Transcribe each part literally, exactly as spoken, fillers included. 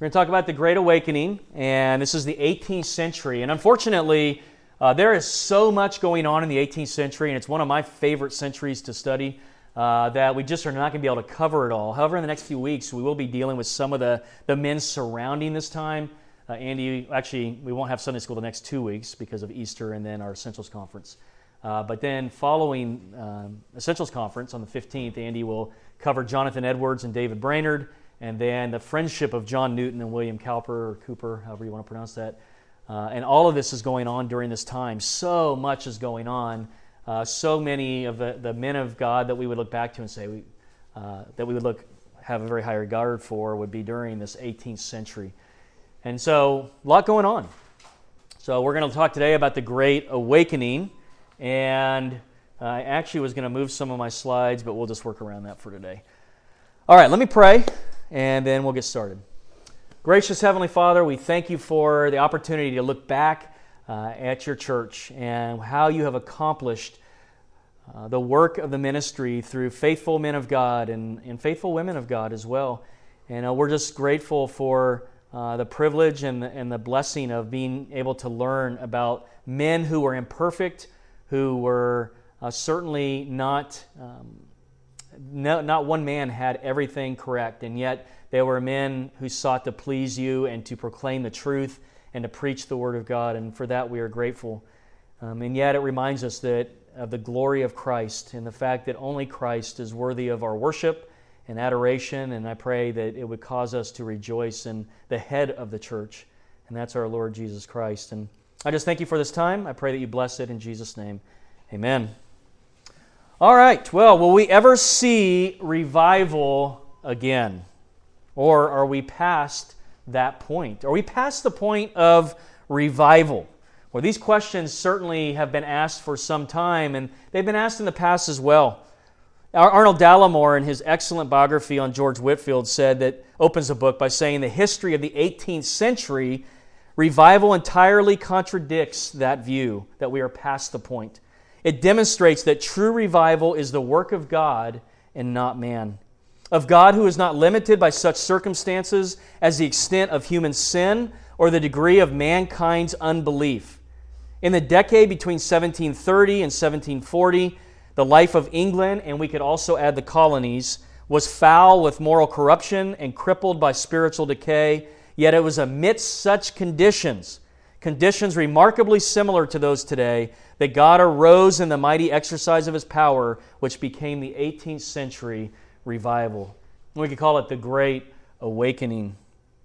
We're going to talk about the Great Awakening, and this is the eighteenth century. And unfortunately, uh, there is so much going on in the eighteenth century, and it's one of my favorite centuries to study, uh, that we just are not going to be able to cover it all. However, in the next few weeks, we will be dealing with some of the, the men surrounding this time. Uh, Andy, actually, we won't have Sunday school the next two weeks because of Easter and then our Essentials Conference. Uh, but then following um, Essentials Conference on the fifteenth, Andy will cover Jonathan Edwards and David Brainerd, and then the friendship of John Newton and William Cowper, or Cooper, however you want to pronounce that. Uh, and all of this is going on during this time. So much is going on. Uh, so many of the, the men of God that we would look back to and say we, uh, that we would look have a very high regard for would be during this eighteenth century. And so, a lot going on. So we're going to talk today about the Great Awakening. And I actually was going to move some of my slides, but we'll just work around that for today. All right, let me pray, and then we'll get started. Gracious Heavenly Father, we thank you for the opportunity to look back uh, at your church and how you have accomplished uh, the work of the ministry through faithful men of God and, and faithful women of God as well. And uh, we're just grateful for uh, the privilege and the, and the blessing of being able to learn about men who were imperfect, who were uh, certainly not, um, no, not one man had everything correct, and yet they were men who sought to please you and to proclaim the truth and to preach the Word of God, and for that we are grateful. Um, and yet it reminds us that of the glory of Christ and the fact that only Christ is worthy of our worship and adoration, and I pray that it would cause us to rejoice in the head of the church, and that's our Lord Jesus Christ. And I just thank you for this time. I pray that you bless it in Jesus' name. Amen. All right. Well, will we ever see revival again? Or are we past that point? Are we past the point of revival? Well, these questions certainly have been asked for some time, and they've been asked in the past as well. Arnold Dallimore, in his excellent biography on George Whitefield, said that, opens the book by saying, the history of the eighteenth century revival entirely contradicts that view that we are past the point. It demonstrates that true revival is the work of God and not man. Of God who is not limited by such circumstances as the extent of human sin or the degree of mankind's unbelief. In the decade between seventeen thirty and seventeen forty, the life of England, and we could also add the colonies, was foul with moral corruption and crippled by spiritual decay. Yet it was amidst such conditions, conditions remarkably similar to those today, that God arose in the mighty exercise of His power, which became the eighteenth century revival. We could call it the Great Awakening.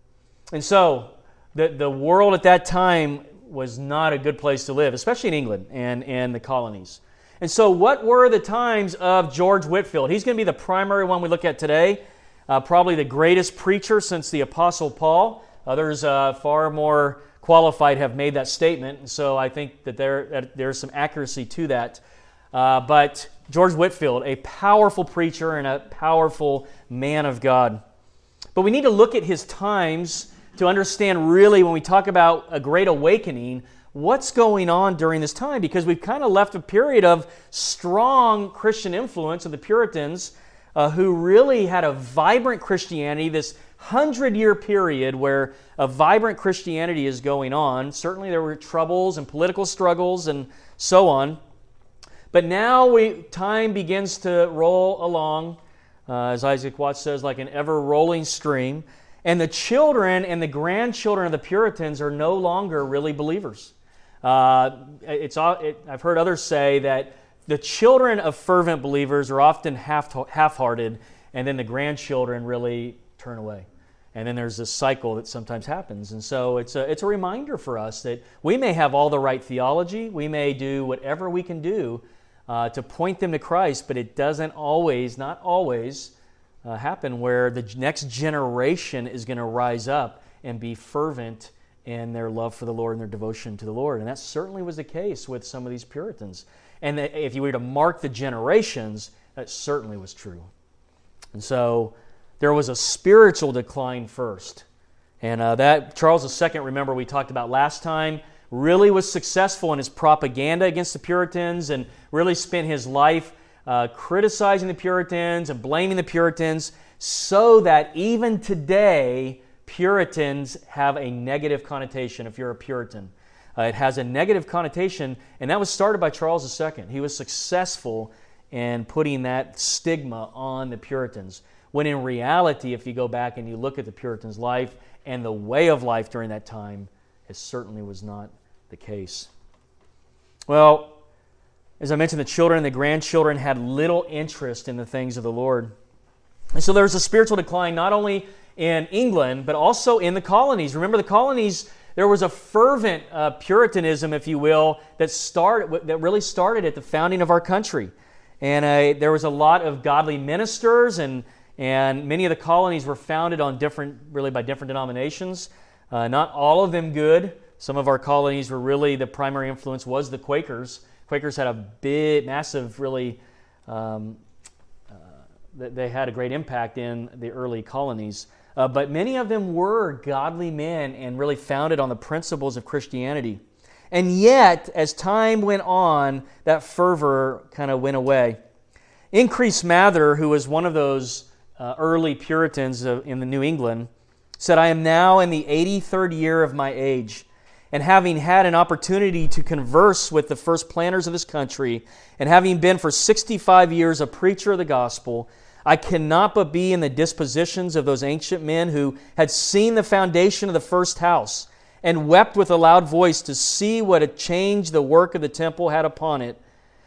And so, the, the world at that time was not a good place to live, especially in England and, and the colonies. And so, what were the times of George Whitefield? He's going to be the primary one we look at today. Uh, probably the greatest preacher since the Apostle Paul. Others uh, far more qualified have made that statement, and so I think that there that there's some accuracy to that. Uh, but George Whitefield, a powerful preacher and a powerful man of God. But we need to look at his times to understand really when we talk about a great awakening, what's going on during this time, because we've kind of left a period of strong Christian influence of the Puritans, Uh, who really had a vibrant Christianity, this hundred-year period where a vibrant Christianity is going on. Certainly there were troubles and political struggles and so on. But now we, time begins to roll along, uh, as Isaac Watts says, like an ever-rolling stream. And the children and the grandchildren of the Puritans are no longer really believers. Uh, it's it, I've heard others say that the children of fervent believers are often half, half-hearted, and then the grandchildren really turn away. And then there's this cycle that sometimes happens. And so it's a, it's a reminder for us that we may have all the right theology, we may do whatever we can do uh, to point them to Christ, but it doesn't always, not always, uh, happen where the next generation is going to rise up and be fervent in their love for the Lord and their devotion to the Lord. And that certainly was the case with some of these Puritans. And if you were to mark the generations, that certainly was true. And so there was a spiritual decline first. And uh, that Charles the Second, remember we talked about last time, really was successful in his propaganda against the Puritans and really spent his life uh, criticizing the Puritans and blaming the Puritans, so that even today Puritans have a negative connotation if you're a Puritan. Uh, it has a negative connotation, and that was started by Charles the Second. He was successful in putting that stigma on the Puritans, when in reality, if you go back and you look at the Puritans' life and the way of life during that time, it certainly was not the case. Well, as I mentioned, the children and the grandchildren had little interest in the things of the Lord. And so there was a spiritual decline not only in England, but also in the colonies. Remember, the colonies, there was a fervent uh, Puritanism, if you will, that started that really started at the founding of our country. And uh, there was a lot of godly ministers, and and many of the colonies were founded on different, really by different denominations. Uh, not all of them good. Some of our colonies were really, the primary influence was the Quakers. Quakers had a big, massive, really, um, uh, they had a great impact in the early colonies. Uh, but many of them were godly men and really founded on the principles of Christianity. And yet, as time went on, that fervor kind of went away. Increase Mather, who was one of those uh, early Puritans uh, in the New England, said, "I am now in the eighty-third year of my age, and having had an opportunity to converse with the first planters of this country, and having been for sixty-five years a preacher of the gospel, I cannot but be in the dispositions of those ancient men who had seen the foundation of the first house, and wept with a loud voice to see what a change the work of the temple had upon it.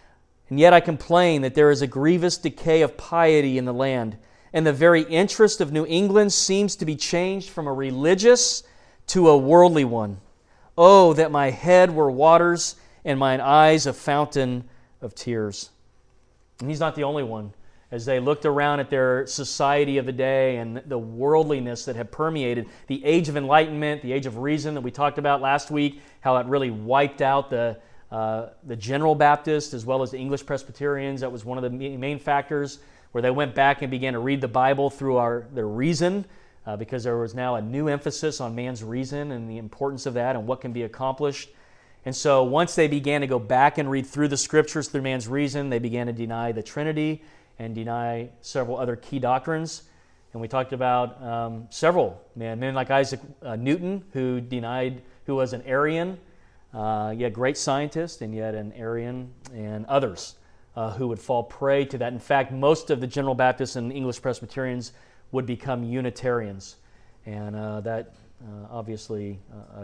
And yet I complain that there is a grievous decay of piety in the land, and the very interest of New England seems to be changed from a religious to a worldly one. Oh, that my head were waters, and mine eyes a fountain of tears." And he's not the only one. As they looked around at their society of the day and the worldliness that had permeated the age of enlightenment, the age of reason that we talked about last week, how it really wiped out the uh, the General Baptists as well as the English Presbyterians. That was one of the main factors, where they went back and began to read the Bible through our their reason, uh, because there was now a new emphasis on man's reason and the importance of that and what can be accomplished. And so once they began to go back and read through the Scriptures through man's reason, they began to deny the Trinity and deny several other key doctrines. And we talked about um, several men, men like Isaac uh, Newton, who denied, who was an Arian, uh, yet great scientist, and yet an Arian, and others uh, who would fall prey to that. In fact, most of the General Baptists and English Presbyterians would become Unitarians. And uh, that uh, obviously uh,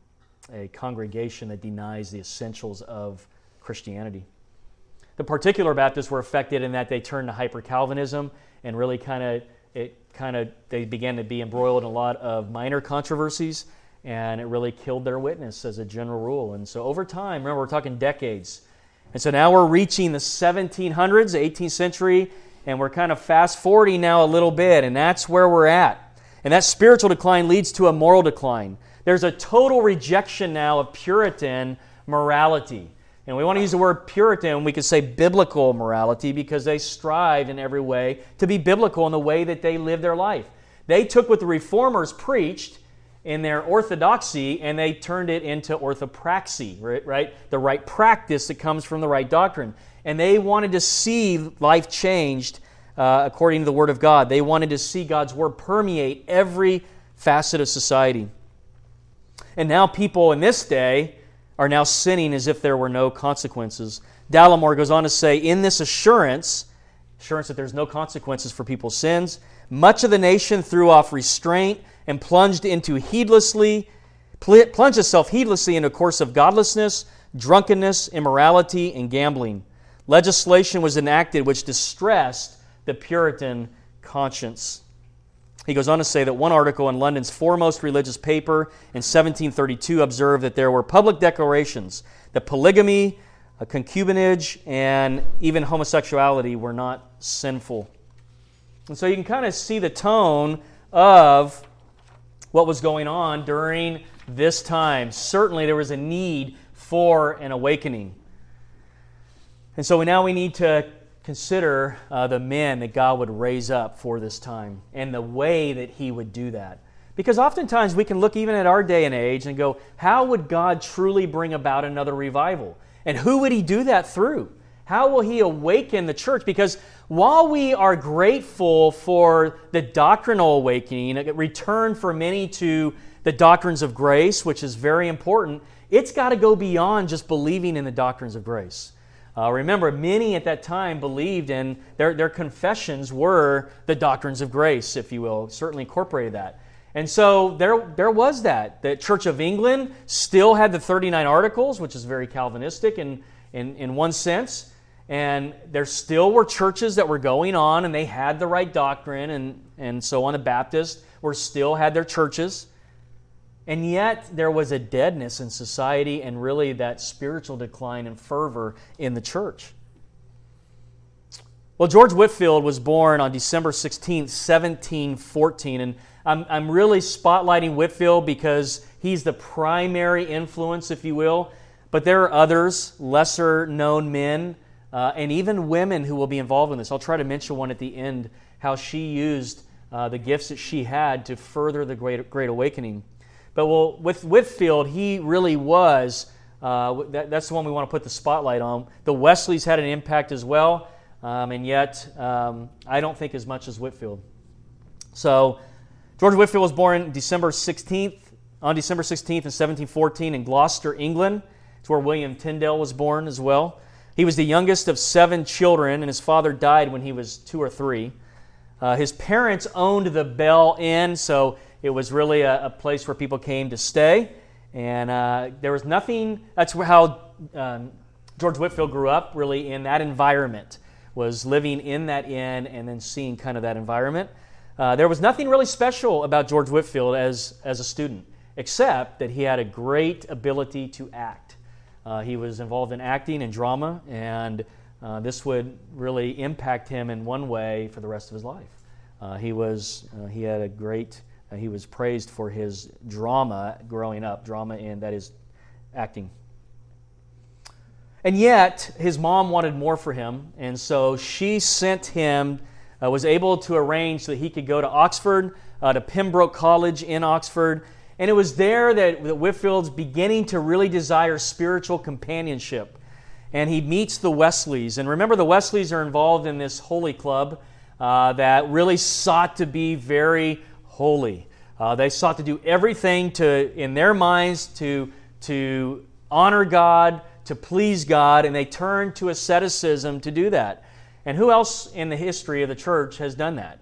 a, a congregation that denies the essentials of Christianity. The particular Baptists were affected in that they turned to hyper-Calvinism, and really kind of it kind of they began to be embroiled in a lot of minor controversies, and it really killed their witness as a general rule. And so over time, remember, we're talking decades. And so now we're reaching the seventeen hundreds, the eighteenth century, and we're kind of fast-forwarding now a little bit, and that's where we're at. And that spiritual decline leads to a moral decline. There's a total rejection now of Puritan morality. And we want to use the word Puritan, we could say biblical morality, because they strived in every way to be biblical in the way that they lived their life. They took what the Reformers preached in their orthodoxy and they turned it into orthopraxy, right? right? The right practice that comes from the right doctrine. And they wanted to see life changed uh, according to the Word of God. They wanted to see God's Word permeate every facet of society. And now people in this day are now sinning as if there were no consequences. Dallimore goes on to say, in this assurance, assurance that there's no consequences for people's sins, much of the nation threw off restraint and plunged into heedlessly, plunged itself heedlessly into a course of godlessness, drunkenness, immorality, and gambling. Legislation was enacted which distressed the Puritan conscience. He goes on to say that one article in London's foremost religious paper in seventeen thirty-two observed that there were public declarations that polygamy, concubinage, and even homosexuality were not sinful. And so you can kind of see the tone of what was going on during this time. Certainly there was a need for an awakening. And so now we need to consider uh, the men that God would raise up for this time and the way that He would do that. Because oftentimes we can look even at our day and age and go, how would God truly bring about another revival? And who would He do that through? How will he awaken the church? Because while we are grateful for the doctrinal awakening, a return for many to the doctrines of grace, which is very important, it's got to go beyond just believing in the doctrines of grace. Uh, remember, many at that time believed in, their, their confessions were the doctrines of grace, if you will, certainly incorporated that. And so there, there was that. The Church of England still had the thirty-nine Articles, which is very Calvinistic in, in, in one sense. And there still were churches that were going on, and they had the right doctrine, and, and so on. The Baptists were still had their churches. And yet there was a deadness in society and really that spiritual decline and fervor in the church. Well, George Whitefield was born on December sixteenth, seventeen fourteen, and I'm, I'm really spotlighting Whitefield because he's the primary influence, if you will, but there are others, lesser-known men, uh, and even women who will be involved in this. I'll try to mention one at the end, how she used uh, the gifts that she had to further the Great, Great Awakening. But well, with Whitefield, he really was, uh, that, that's the one we want to put the spotlight on. The Wesleys had an impact as well, um, and yet um, I don't think as much as Whitefield. So George Whitefield was born December sixteenth, on December sixteenth in seventeen fourteen in Gloucester, England. It's where William Tyndale was born as well. He was the youngest of seven children, and his father died when he was two or three. Uh, his parents owned the Bell Inn, so it was really a, a place where people came to stay. And uh, there was nothing, that's how um, George Whitefield grew up, really in that environment, was living in that inn and then seeing kind of that environment. Uh, there was nothing really special about George Whitefield as, as a student, except that he had a great ability to act. Uh, he was involved in acting and drama, and uh, this would really impact him in one way for the rest of his life. Uh, he was uh, he had a great uh, he was praised for his drama growing up, drama in that is acting. And yet his mom wanted more for him, and so she sent him. Uh, was able to arrange so that he could go to Oxford, uh, to Pembroke College in Oxford. And it was there that, that Whitefield's beginning to really desire spiritual companionship. And he meets the Wesleys. And remember, the Wesleys are involved in this holy club uh, that really sought to be very holy. Uh, they sought to do everything to, in their minds to, to honor God, to please God, and they turned to asceticism to do that. And who else in the history of the church has done that?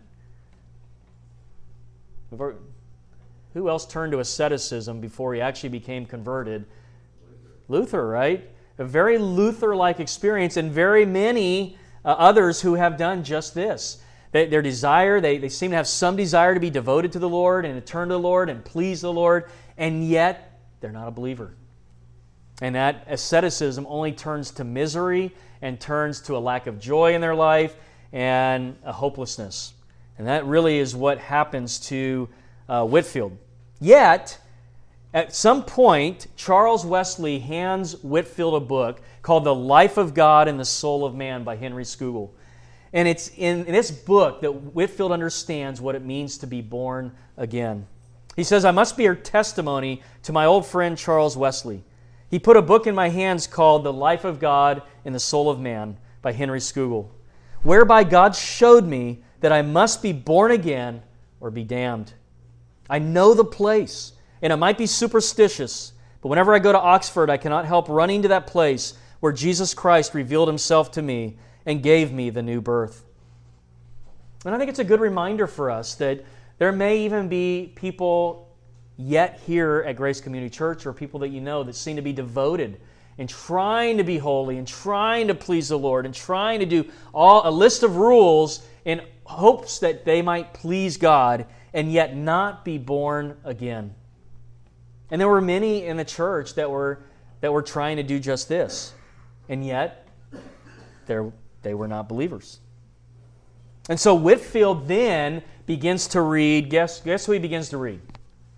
Who else turned to asceticism before he actually became converted? Luther, Luther, right? A very Luther-like experience, and very many uh, others who have done just this. They, their desire, they, they seem to have some desire to be devoted to the Lord and to turn to the Lord and please the Lord, and yet they're not a believer. And that asceticism only turns to misery and turns to a lack of joy in their life and a hopelessness. And that really is what happens to uh, Whitefield. Yet, at some point, Charles Wesley hands Whitefield a book called The Life of God and the Soul of Man by Henry Scougal. And it's in, in this book that Whitefield understands what it means to be born again. He says, I must bear testimony to my old friend Charles Wesley. He put a book in my hands called The Life of God and the Soul of Man by Henry Scougal, whereby God showed me that I must be born again or be damned. I know the place, and it might be superstitious, but whenever I go to Oxford, I cannot help running to that place where Jesus Christ revealed Himself to me and gave me the new birth. And I think it's a good reminder for us that there may even be people yet here at Grace Community Church, or people that you know that seem to be devoted and trying to be holy and trying to please the Lord and trying to do all a list of rules in hopes that they might please God and yet not be born again. And there were many in the church that were that were trying to do just this, and yet they were not believers. And so Whitefield then begins to read, guess, guess who he begins to read?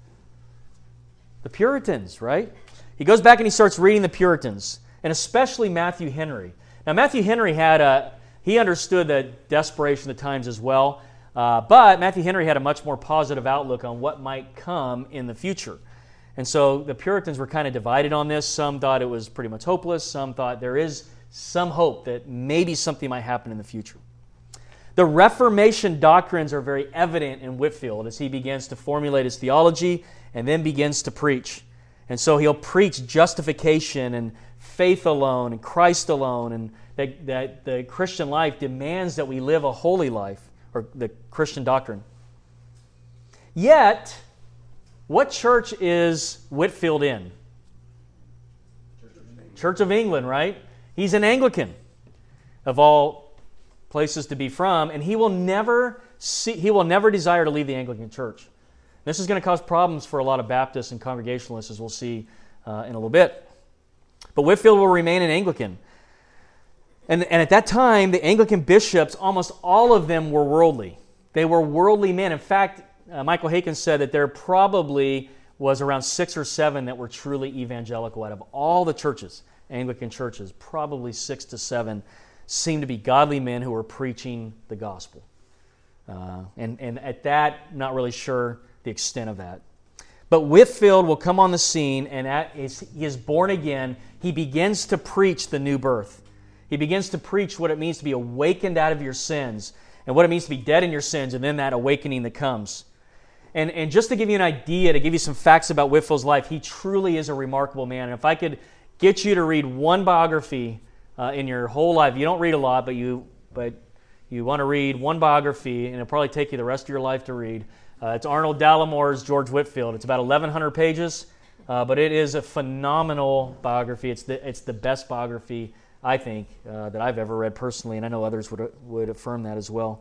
The Puritans, right? He goes back and he starts reading the Puritans, and especially Matthew Henry. Now, Matthew Henry had a, he understood the desperation of the times as well, uh, but Matthew Henry had a much more positive outlook on what might come in the future. And so the Puritans were kind of divided on this. Some thought it was pretty much hopeless. Some thought there is some hope that maybe something might happen in the future. The Reformation doctrines are very evident in Whitefield as he begins to formulate his theology and then begins to preach. And so he'll preach justification and faith alone and Christ alone, and that, that the Christian life demands that we live a holy life, or the Christian doctrine. Yet, what church is Whitefield in? Church of England, right? He's an Anglican, of all places to be from, and he will never see, he will never desire to leave the Anglican Church. This is going to cause problems for a lot of Baptists and Congregationalists, as we'll see uh, in a little bit. But Whitefield will remain an Anglican. And, and at that time, the Anglican bishops, almost all of them were worldly. They were worldly men. In fact, uh, Michael Haykin said that there probably was around six or seven that were truly evangelical. Out of all the churches, Anglican churches, probably six to seven seemed to be godly men who were preaching the gospel. Uh, and, and at that, not really sure the extent of that. But Whitefield will come on the scene, and at, as he is born again, he begins to preach the new birth. He begins to preach what it means to be awakened out of your sins, and what it means to be dead in your sins, and then that awakening that comes. And, and just to give you an idea, to give you some facts about Whitefield's life, he truly is a remarkable man. And if I could get you to read one biography uh, in your whole life, you don't read a lot, but you but you want to read one biography, and it'll probably take you the rest of your life to read. Uh, it's Arnold Dallamore's George Whitefield. It's about eleven hundred pages, uh, but it is a phenomenal biography. It's the it's the best biography, I think, uh, that I've ever read personally, and I know others would would affirm that as well.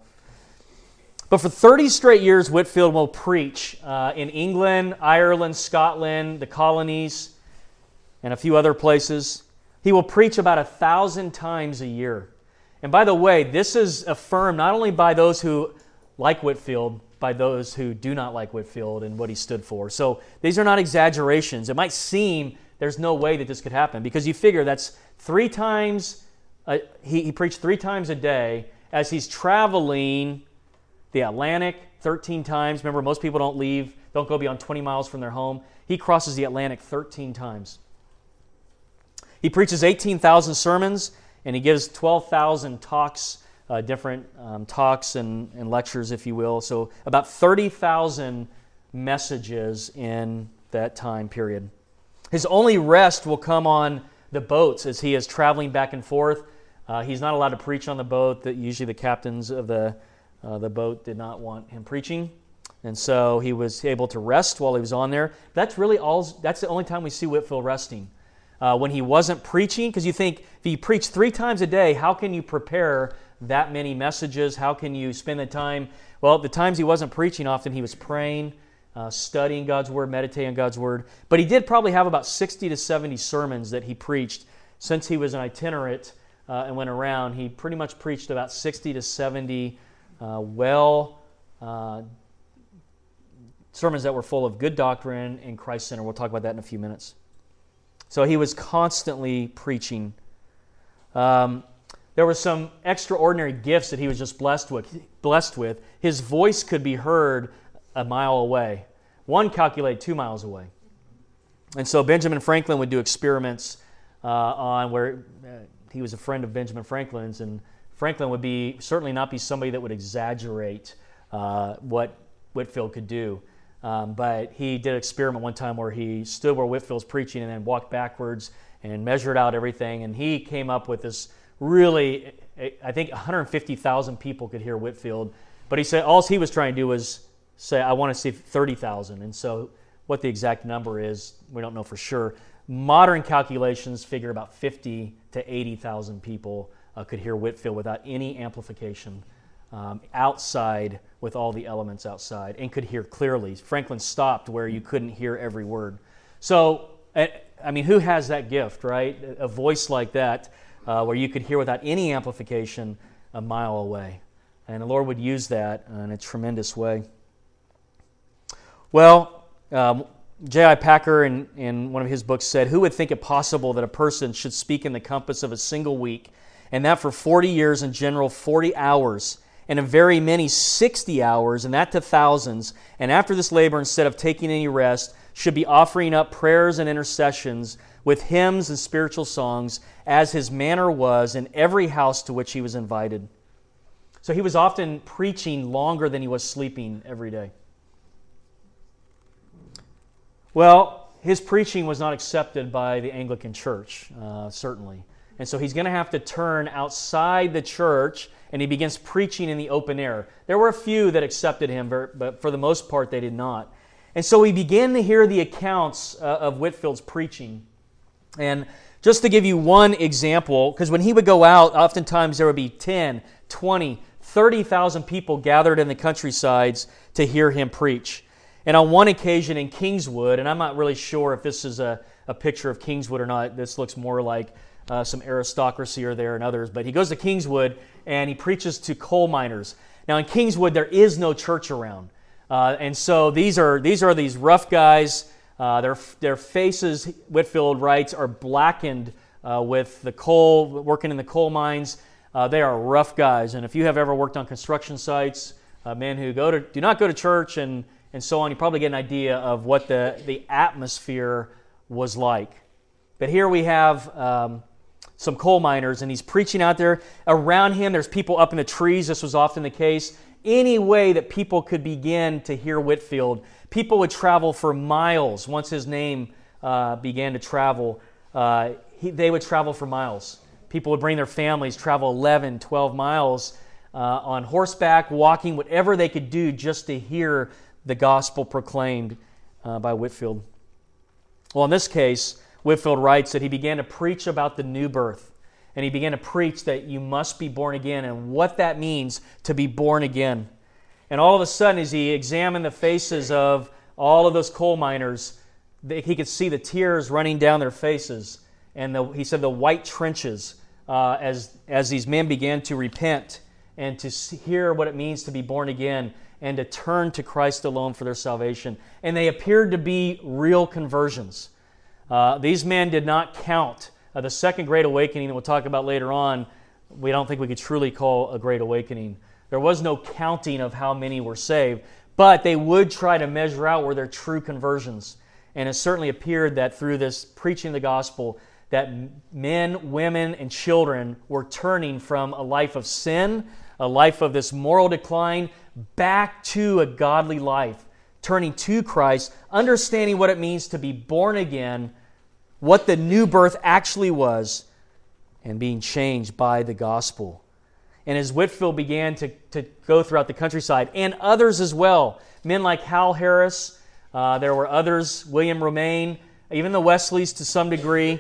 But for thirty straight years, Whitefield will preach uh, in England, Ireland, Scotland, the colonies, and a few other places. He will preach about a thousand times a year. And by the way, this is affirmed not only by those who like Whitefield, by those who do not like Whitefield and what he stood for. So these are not exaggerations. It might seem there's no way that this could happen, because you figure that's three times, uh, he, he preached three times a day as he's traveling the Atlantic thirteen times. Remember, most people don't leave, don't go beyond twenty miles from their home. He crosses the Atlantic thirteen times. He preaches eighteen thousand sermons, and he gives twelve thousand talks, uh, different um, talks and, and lectures, if you will. So about thirty thousand messages in that time period. His only rest will come on the boats as he is traveling back and forth. Uh, he's not allowed to preach on the boat. That usually the captains of the uh, the boat did not want him preaching, and so he was able to rest while he was on there. That's really all. That's the only time we see Whitefield resting. Uh, when he wasn't preaching, because you think if you preach three times a day, how can you prepare that many messages? How can you spend the time? Well, the times he wasn't preaching, often he was praying, uh, studying God's Word, meditating on God's Word. But he did probably have about sixty to seventy sermons that he preached. Since he was an itinerant uh, and went around, he pretty much preached about sixty to seventy uh, well uh, sermons that were full of good doctrine and Christ-centered. We'll talk about that in a few minutes. So he was constantly preaching. Um, there were some extraordinary gifts that he was just blessed with. Blessed with. His voice could be heard a mile away. One calculated two miles away. And so Benjamin Franklin would do experiments uh, on where uh, he was a friend of Benjamin Franklin's, and Franklin would be certainly not be somebody that would exaggerate uh, what Whitefield could do. Um, but he did an experiment one time where he stood where Whitefield's preaching and then walked backwards and measured out everything. And he came up with this really, I think one hundred fifty thousand people could hear Whitefield. But he said all he was trying to do was say, I want to see thirty thousand. And so what the exact number is, we don't know for sure. Modern calculations figure about fifty to eighty thousand people uh, could hear Whitefield without any amplification. Um, outside with all the elements outside, and could hear clearly. Franklin stopped where you couldn't hear every word. So, I mean, who has that gift, right? A voice like that, uh, where you could hear without any amplification a mile away. And the Lord would use that in a tremendous way. Well, um, J I Packer in, in one of his books said, who would think it possible that a person should speak in the compass of a single week, and that for forty years in general, forty hours, and in very many sixty hours, and that to thousands. And after this labor, instead of taking any rest, should be offering up prayers and intercessions with hymns and spiritual songs, as his manner was in every house to which he was invited. So he was often preaching longer than he was sleeping every day. Well, his preaching was not accepted by the Anglican Church, uh, certainly. And so he's going to have to turn outside the church, and he begins preaching in the open air. There were a few that accepted him, but for the most part they did not. And so we begin to hear the accounts uh, of Whitefield's preaching. And just to give you one example, because when he would go out, oftentimes there would be ten, twenty, thirty thousand people gathered in the countrysides to hear him preach. And on one occasion in Kingswood, and I'm not really sure if this is a, a picture of Kingswood or not, this looks more like uh, some aristocracy are there and others, but he goes to Kingswood and he preaches to coal miners. Now in Kingswood there is no church around. Uh, and so these are these are these rough guys. Uh, their their faces, Whitefield writes, are blackened uh, with the coal, working in the coal mines. Uh, they are rough guys. And if you have ever worked on construction sites, uh, men who go to do not go to church and and so on, you probably get an idea of what the, the atmosphere was like. But here we have um, some coal miners, and he's preaching out there. Around him, there's people up in the trees. This was often the case. Any way that people could begin to hear Whitefield, people would travel for miles. Once his name uh, began to travel, uh, he, they would travel for miles. People would bring their families, travel eleven, twelve miles uh, on horseback, walking, whatever they could do just to hear the gospel proclaimed uh, by Whitefield. Well, in this case, Whitefield writes that he began to preach about the new birth. And he began to preach that you must be born again and what that means to be born again. And all of a sudden, as he examined the faces of all of those coal miners, he could see the tears running down their faces. And the, he said the white trenches uh, as, as these men began to repent and to hear what it means to be born again and to turn to Christ alone for their salvation. And they appeared to be real conversions. Uh, these men did not count. Uh, the second Great Awakening that we'll talk about later on, we don't think we could truly call a Great Awakening. There was no counting of how many were saved, but they would try to measure out were there true conversions. And it certainly appeared that through this preaching of the gospel, that men, women, and children were turning from a life of sin, a life of this moral decline, back to a godly life, turning to Christ, understanding what it means to be born again, what the new birth actually was, and being changed by the gospel. And as Whitefield began to, to go throughout the countryside, and others as well, men like Hal Harris, uh, there were others, William Romaine, even the Wesleys to some degree,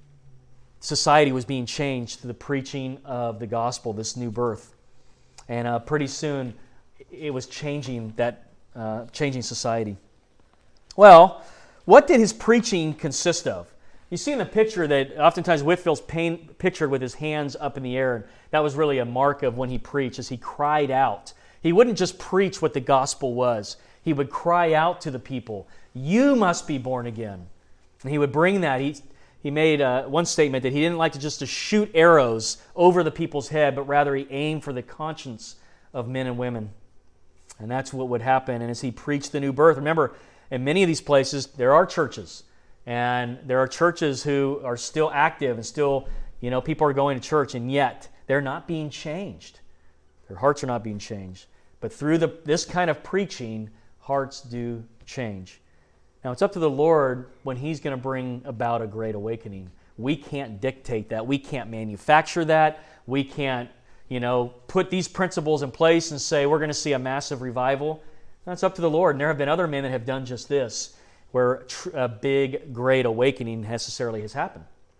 society was being changed through the preaching of the gospel, this new birth. And uh, pretty soon, it was changing that, uh, changing society. Well, what did his preaching consist of? You see in the picture that oftentimes Whitefield's pain, pictured with his hands up in the air. And that was really a mark of when he preached, as he cried out. He wouldn't just preach what the gospel was. He would cry out to the people, "You must be born again." And he would bring that. He, he made uh, one statement that he didn't like to just to shoot arrows over the people's head, but rather he aimed for the conscience of men and women. And that's what would happen. And as he preached the new birth, remember, in many of these places, there are churches. And there are churches who are still active and still, you know, people are going to church, and yet they're not being changed. Their hearts are not being changed. But through the, this kind of preaching, hearts do change. Now, it's up to the Lord when He's going to bring about a great awakening. We can't dictate that. We can't manufacture that. We can't, you know, put these principles in place and say we're going to see a massive revival. That's up to the Lord. And there have been other men that have done just this, where a big, great awakening necessarily has happened.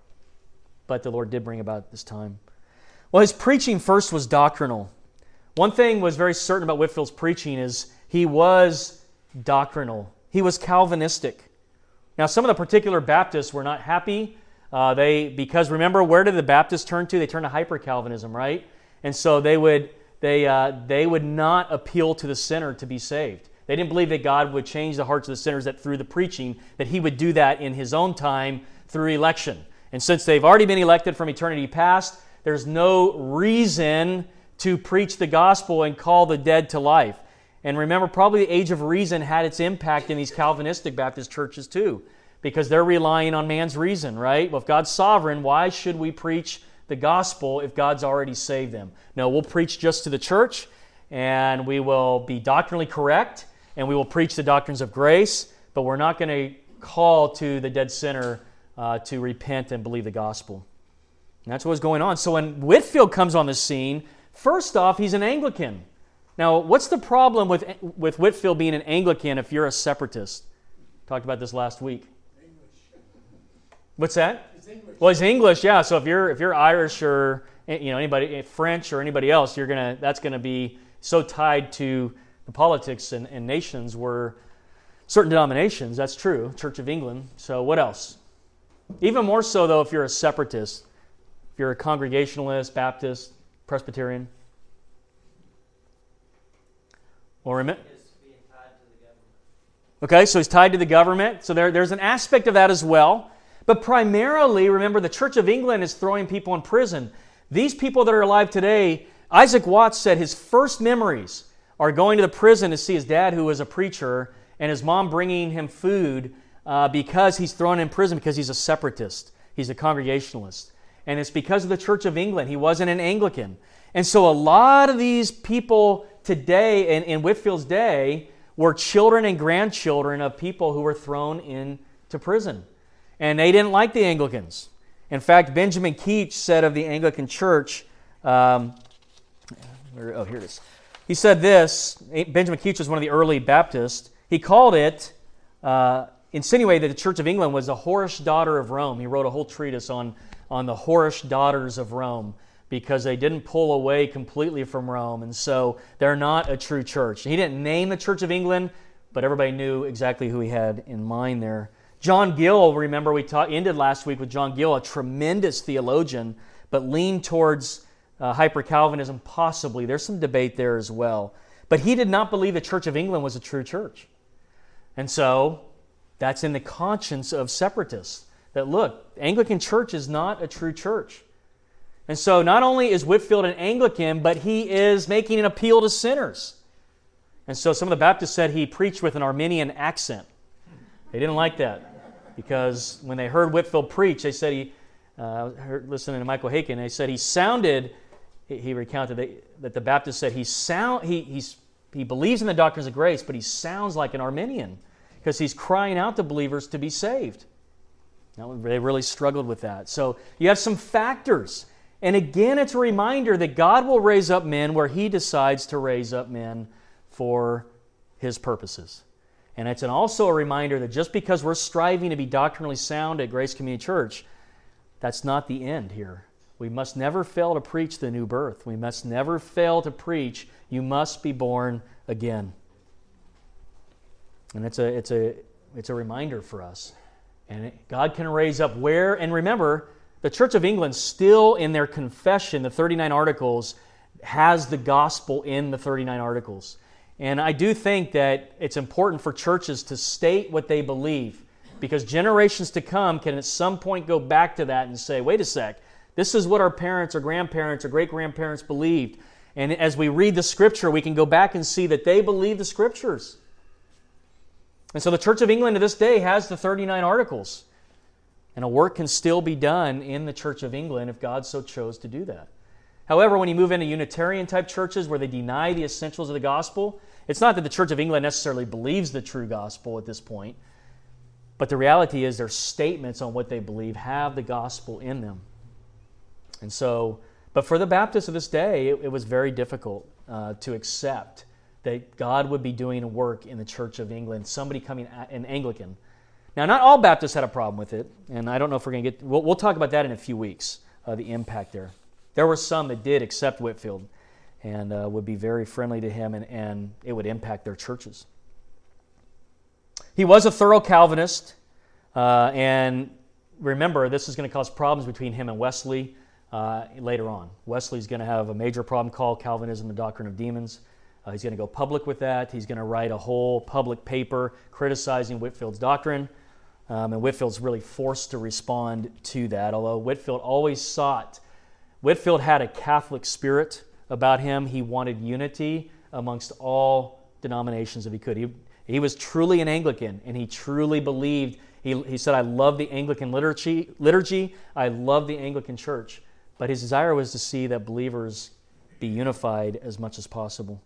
But the Lord did bring about this time. Well, his preaching first was doctrinal. One thing was very certain about Whitefield's preaching is he was doctrinal. He was Calvinistic. Now, some of the particular Baptists were not happy. Uh, they because remember, where did the Baptists turn to? They turned to hyper-Calvinism, right? And so they would they uh, they would not appeal to the sinner to be saved. They didn't believe that God would change the hearts of the sinners that through the preaching, that He would do that in His own time through election. And since they've already been elected from eternity past, there's no reason to preach the gospel and call the dead to life. And remember, probably the age of reason had its impact in these Calvinistic Baptist churches too, because they're relying on man's reason, right? Well, if God's sovereign, why should we preach the gospel if God's already saved them? No, we'll preach just to the church, and we will be doctrinally correct, and we will preach the doctrines of grace, but we're not going to call to the dead sinner uh, to repent and believe the gospel. And that's what was going on. So when Whitefield comes on the scene, first off, he's an Anglican. Now, what's the problem with, with Whitefield being an Anglican if you're a separatist? Talked about this last week. English. What's that? It's English. Well, he's English, yeah. So if you're if you're Irish or you know anybody French or anybody else, you're gonna that's gonna be so tied to the politics and, and nations where certain denominations. That's true. Church of England. So what else? Even more so though, if you're a separatist, if you're a Congregationalist, Baptist, Presbyterian. Well, remember. Okay, so he's tied to the government. So there, there's an aspect of that as well. But primarily, remember, the Church of England is throwing people in prison. These people that are alive today, Isaac Watts said his first memories are going to the prison to see his dad, who was a preacher, and his mom bringing him food uh, because he's thrown in prison because he's a separatist. He's a Congregationalist. And it's because of the Church of England. He wasn't an Anglican. And so a lot of these people today, in, in Whitefield's day, were children and grandchildren of people who were thrown into prison. And they didn't like the Anglicans. In fact, Benjamin Keach said of the Anglican Church, um, oh, here it is. He said this, Benjamin Keach was one of the early Baptists. He called it, uh, insinuated that the Church of England was the whorish daughter of Rome. He wrote a whole treatise on, on the whorish daughters of Rome, because they didn't pull away completely from Rome, and so they're not a true church. He didn't name the Church of England, but everybody knew exactly who he had in mind there. John Gill, remember we ta- ended last week with John Gill, a tremendous theologian, but leaned towards uh, hyper-Calvinism possibly. There's some debate there as well. But he did not believe the Church of England was a true church. And so that's in the conscience of separatists, that look, the Anglican Church is not a true church. And so not only is Whitefield an Anglican, but he is making an appeal to sinners. And so some of the Baptists said he preached with an Arminian accent. They didn't like that, because when they heard Whitefield preach, they said he, uh, heard, listening to Michael Haykin, they said he sounded, he, he recounted that, that the Baptist said he sound he he's, he believes in the doctrines of grace, but he sounds like an Arminian, because he's crying out to believers to be saved. Now, they really struggled with that. So you have some factors. And again, it's a reminder that God will raise up men where He decides to raise up men for His purposes. And it's an also a reminder that just because we're striving to be doctrinally sound at Grace Community Church, that's not the end here. We must never fail to preach the new birth. We must never fail to preach, you must be born again. And it's a, it's a, it's a reminder for us. And God can raise up where, and remember, the Church of England still in their confession, the thirty-nine Articles, has the gospel in the thirty-nine Articles. And I do think that it's important for churches to state what they believe, because generations to come can at some point go back to that and say, wait a sec, this is what our parents or grandparents or great-grandparents believed. And as we read the Scripture, we can go back and see that they believe the Scriptures. And so the Church of England to this day has the thirty-nine Articles. And a work can still be done in the Church of England if God so chose to do that. However, when you move into Unitarian-type churches where they deny the essentials of the gospel, it's not that the Church of England necessarily believes the true gospel at this point, but the reality is their statements on what they believe have the gospel in them. And so, but for the Baptists of this day, it, it was very difficult uh, to accept that God would be doing a work in the Church of England, somebody coming, an Anglican. Now, not all Baptists had a problem with it, and I don't know if we're going to get... We'll, we'll talk about that in a few weeks, uh, the impact there. There were some that did accept Whitefield and uh, would be very friendly to him, and, and it would impact their churches. He was a thorough Calvinist, uh, and remember, this is going to cause problems between him and Wesley uh, later on. Wesley's going to have a major problem called Calvinism, the Doctrine of Demons. Uh, he's going to go public with that. He's going to write a whole public paper criticizing Whitefield's doctrine. Um, and Whitefield's really forced to respond to that, although Whitefield always sought, Whitefield had a Catholic spirit about him. He wanted unity amongst all denominations if he could. He, he was truly an Anglican, and he truly believed. He, he said, I love the Anglican liturgy, liturgy. I love the Anglican church. But his desire was to see that believers be unified as much as possible.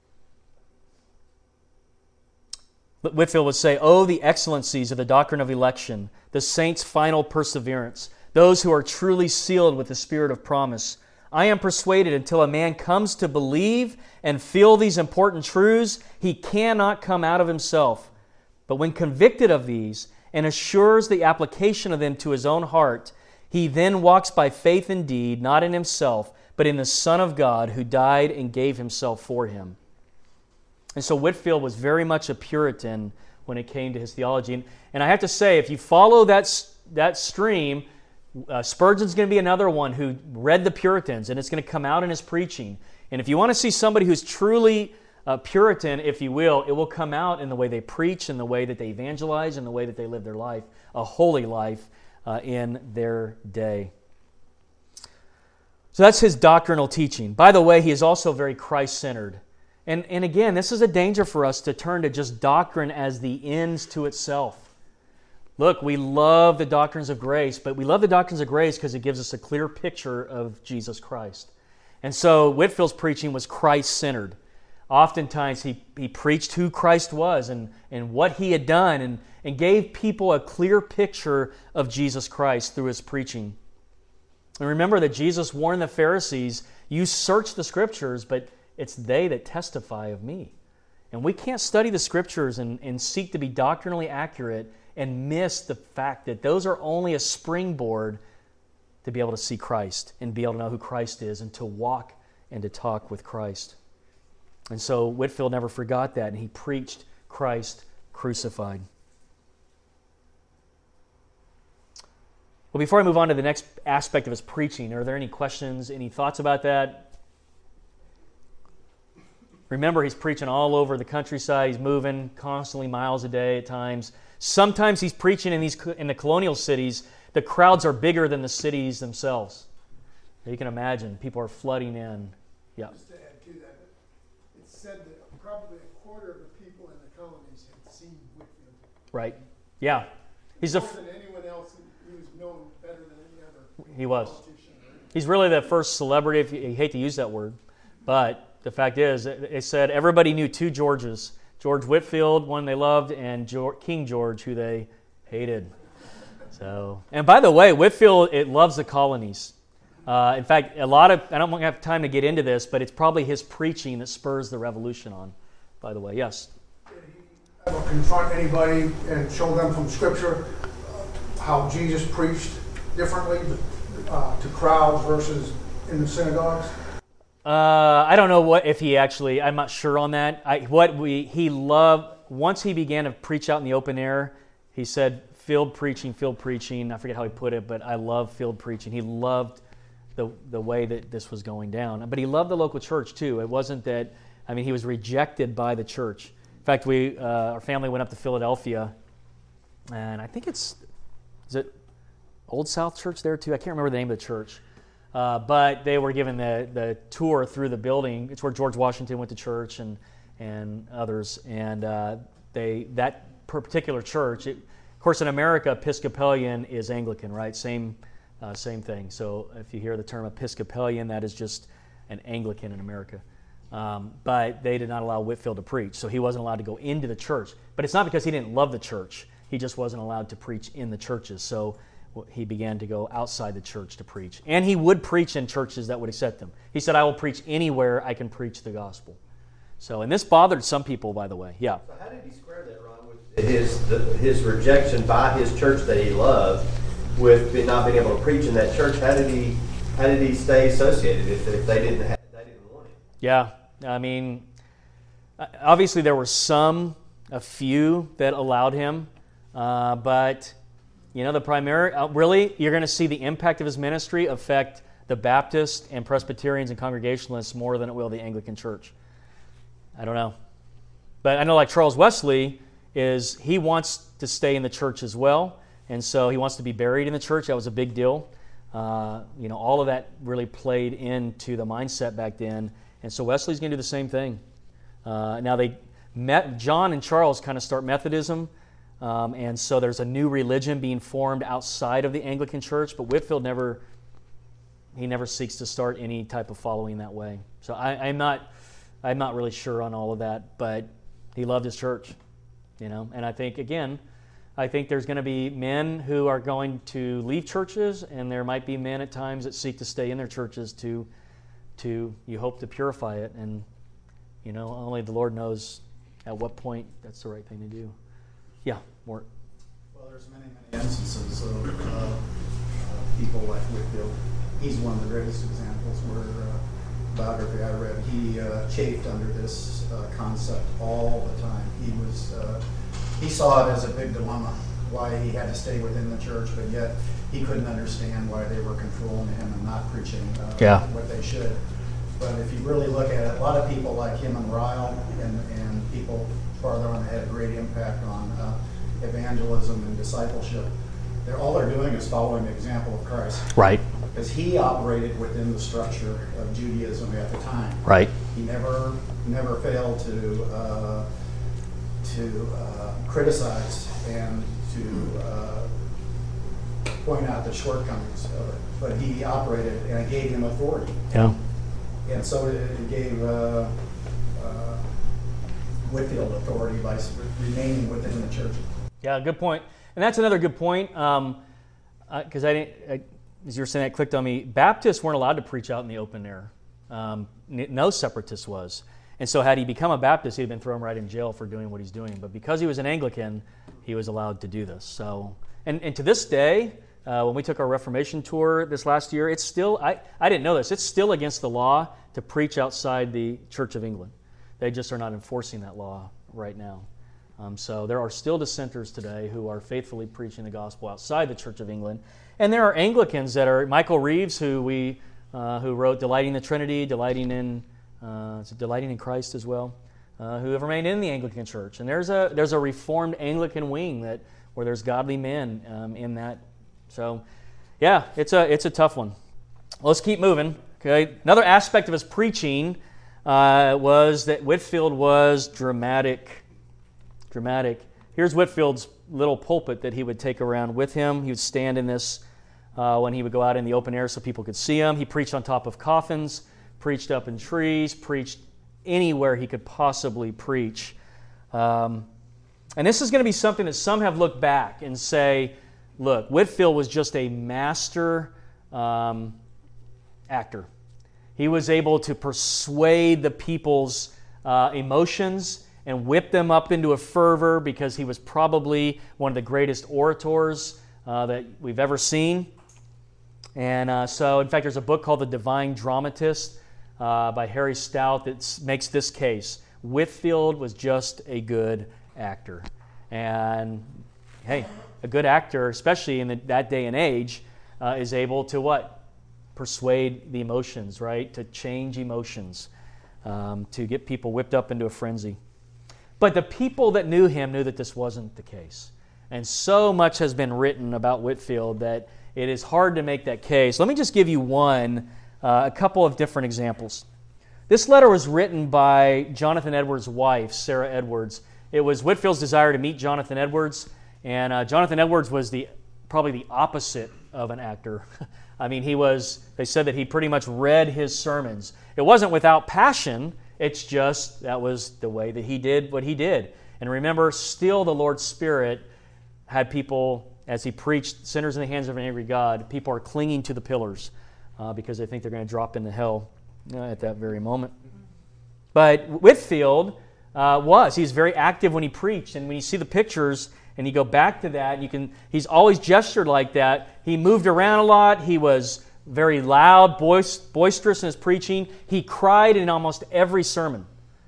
Whitefield would say, oh, the excellencies of the doctrine of election, the saints' final perseverance, those who are truly sealed with the spirit of promise. I am persuaded until a man comes to believe and feel these important truths, he cannot come out of himself. But when convicted of these and assures the application of them to his own heart, he then walks by faith indeed, not in himself, but in the Son of God who died and gave himself for him. And so Whitefield was very much a Puritan when it came to his theology. And, and I have to say, if you follow that, that stream, uh, Spurgeon's going to be another one who read the Puritans, and it's going to come out in his preaching. And if you want to see somebody who's truly uh, Puritan, if you will, it will come out in the way they preach, in the way that they evangelize, in the way that they live their life, a holy life uh, in their day. So that's his doctrinal teaching. By the way, he is also very Christ-centered. And, and again, this is a danger for us to turn to just doctrine as the ends to itself. Look, we love the doctrines of grace, but we love the doctrines of grace because it gives us a clear picture of Jesus Christ. And so Whitefield's preaching was Christ-centered. Oftentimes he, he preached who Christ was and, and what he had done and, and gave people a clear picture of Jesus Christ through his preaching. And remember that Jesus warned the Pharisees, you search the Scriptures, but it's they that testify of me. And we can't study the Scriptures and, and seek to be doctrinally accurate and miss the fact that those are only a springboard to be able to see Christ and be able to know who Christ is and to walk and to talk with Christ. And so Whitefield never forgot that, and he preached Christ crucified. Well, before I move on to the next aspect of his preaching, are there any questions, any thoughts about that? Remember, he's preaching all over the countryside. He's moving constantly miles a day at times. Sometimes he's preaching in these in the colonial cities. The crowds are bigger than the cities themselves. You can imagine, people are flooding in. Yeah. Just to add to that, it's said that probably a quarter of the people in the colonies had seen Whitefield. Right. Yeah. He's More a, than anyone else, he was known better than any other he was. politician. He's really the first celebrity, if you, you hate to use that word, but the fact is, it said everybody knew two Georges. George Whitefield, one they loved, and George, King George, who they hated. So, and by the way, Whitefield, it loves the colonies. Uh, in fact, a lot of, I don't have time to get into this, but it's probably his preaching that spurs the revolution on, by the way. Yes? Did he ever confront anybody and show them from Scripture uh, how Jesus preached differently uh, to crowds versus in the synagogues? Uh, I don't know what if he actually. I'm not sure on that. I, what we he loved once he began to preach out in the open air. He said, "Field preaching, field preaching." I forget how he put it, but I love field preaching. He loved the the way that this was going down, but he loved the local church too. It wasn't that. I mean, he was rejected by the church. In fact, we uh, our family went up to Philadelphia, and I think it's is it Old South Church there too. I can't remember the name of the church. Uh, but they were given the, the tour through the building. It's where George Washington went to church and and others. And uh, they that particular church, it, of course, in America, Episcopalian is Anglican, right? Same uh, same thing. So if you hear the term Episcopalian, that is just an Anglican in America. Um, but they did not allow Whitefield to preach, so he wasn't allowed to go into the church. But it's not because he didn't love the church. He just wasn't allowed to preach in the churches. So he began to go outside the church to preach. And he would preach in churches that would accept him. He said, I will preach anywhere I can preach the gospel. So, and this bothered some people, by the way. Yeah. So how did he square that, Ron, with his, the, his rejection by his church that he loved with not being able to preach in that church? How did he how did he stay associated if, if they didn't have, they didn't want him? Yeah. I mean, obviously there were some, a few that allowed him, uh, but... You know, the primary, uh, really, you're going to see the impact of his ministry affect the Baptists and Presbyterians and Congregationalists more than it will the Anglican Church. I don't know. But I know like Charles Wesley is, he wants to stay in the church as well, and so he wants to be buried in the church. That was a big deal. Uh, you know, all of that really played into the mindset back then. And so Wesley's going to do the same thing. Uh, now they met, John and Charles kind of start Methodism, um, and so there's a new religion being formed outside of the Anglican Church, but Whitefield never, he never seeks to start any type of following that way. So I, I'm not, I'm not really sure on all of that, but he loved his church, you know. And I think, again, I think there's going to be men who are going to leave churches, and there might be men at times that seek to stay in their churches to, to you hope to purify it. And, you know, only the Lord knows at what point that's the right thing to do. Yeah, Mort. Well, there's many, many instances of uh, uh, people like Whitefield. He's one of the greatest examples where uh, biography I read, he uh, chafed under this uh, concept all the time. He was uh, he saw it as a big dilemma, why he had to stay within the church, but yet he couldn't understand why they were controlling him and not preaching uh, yeah. what they should. But if you really look at it, a lot of people like him and Ryle and, and people farther on had a great impact on uh, evangelism and discipleship. They're, all they're doing is following the example of Christ. Right. Because he operated within the structure of Judaism at the time. Right. He never never failed to uh, to uh, criticize and to uh, point out the shortcomings of it. But he operated, and it gave him authority. Yeah. And so it, it gave uh, uh, Whitefield authority by remaining within the church. Yeah, good point. And that's another good point, because um, uh, I didn't, I, as you were saying, that clicked on me. Baptists weren't allowed to preach out in the open air. Um, no separatist was. And so had he become a Baptist, he'd been thrown right in jail for doing what he's doing. But because he was an Anglican, he was allowed to do this. So, and, and to this day, uh, when we took our Reformation tour this last year, it's still, I, I didn't know this, it's still against the law to preach outside the Church of England. They just are not enforcing that law right now. Um, so there are still dissenters today who are faithfully preaching the gospel outside the Church of England. And there are Anglicans that are, Michael Reeves, who we uh, who wrote Delighting in the Trinity, Delighting in uh, is it Delighting in Christ as well, uh, who have remained in the Anglican Church. And there's a there's a Reformed Anglican wing that where there's godly men um, in that. So yeah, it's a it's a tough one. Let's keep moving. Okay, another aspect of his preaching uh, was that Whitefield was dramatic. Dramatic. Here's Whitefield's little pulpit that he would take around with him. He would stand in this uh, when he would go out in the open air so people could see him. He preached on top of coffins, preached up in trees, preached anywhere he could possibly preach. Um, and this is going to be something that some have looked back and say, look, Whitefield was just a master um, actor. He was able to persuade the people's uh, emotions and whip them up into a fervor because he was probably one of the greatest orators uh, that we've ever seen. And uh, so, in fact, there's a book called The Divine Dramatist uh, by Harry Stout that makes this case. Whitefield was just a good actor. And, hey, a good actor, especially in the, that day and age, uh, is able to what? Persuade the emotions, right? To change emotions, um, to get people whipped up into a frenzy. But the people that knew him knew that this wasn't the case. And so much has been written about Whitefield that it is hard to make that case. Let me just give you one, uh, a couple of different examples. This letter was written by Jonathan Edwards' wife, Sarah Edwards. It was Whitefield's desire to meet Jonathan Edwards, and uh, Jonathan Edwards was the probably the opposite of an actor. I mean, he was, they said that he pretty much read his sermons. It wasn't without passion. It's just that was the way that he did what he did. And remember, still the Lord's Spirit had people, as he preached, sinners in the hands of an angry God, people are clinging to the pillars uh, because they think they're going to drop into hell uh, at that very moment. But Whitefield uh, was. He's very active when he preached. And when you see the pictures and you go back to that, you can. He's always gestured like that. He moved around a lot. He was very loud, boisterous in his preaching. He cried in almost every sermon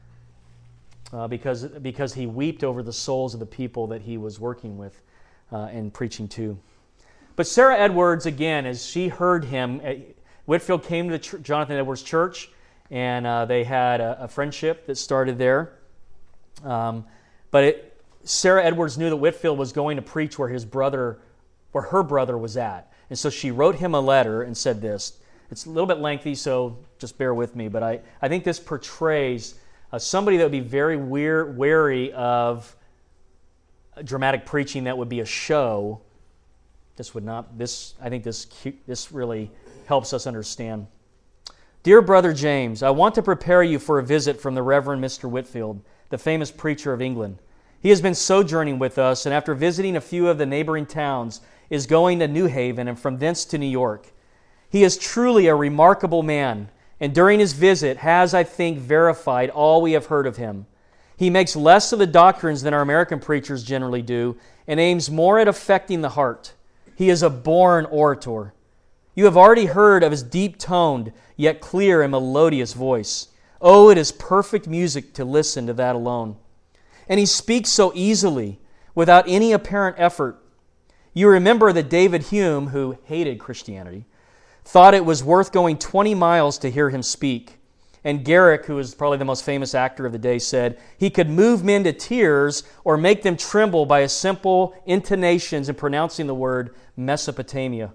uh, because, because he wept over the souls of the people that he was working with uh, and preaching to. But Sarah Edwards, again, as she heard him, Whitefield came to the Ch- Jonathan Edwards Church, and uh, they had a, a friendship that started there. Um, but it, Sarah Edwards knew that Whitefield was going to preach where his brother, where her brother was at. And so she wrote him a letter and said this. It's a little bit lengthy, so just bear with me. But I, I think this portrays uh, somebody that would be very weir- wary of dramatic preaching that would be a show. This would not. This I think this this really helps us understand. Dear Brother James, I want to prepare you for a visit from the Reverend Mister Whitefield, the famous preacher of England. He has been sojourning with us, and after visiting a few of the neighboring towns, is going to New Haven and from thence to New York. He is truly a remarkable man, and during his visit has, I think, verified all we have heard of him. He makes less of the doctrines than our American preachers generally do, and aims more at affecting the heart. He is a born orator. You have already heard of his deep-toned, yet clear and melodious voice. Oh, it is perfect music to listen to that alone. And he speaks so easily, without any apparent effort. You remember that David Hume, who hated Christianity, thought it was worth going twenty miles to hear him speak. And Garrick, who was probably the most famous actor of the day, said he could move men to tears or make them tremble by a simple intonations in pronouncing the word Mesopotamia.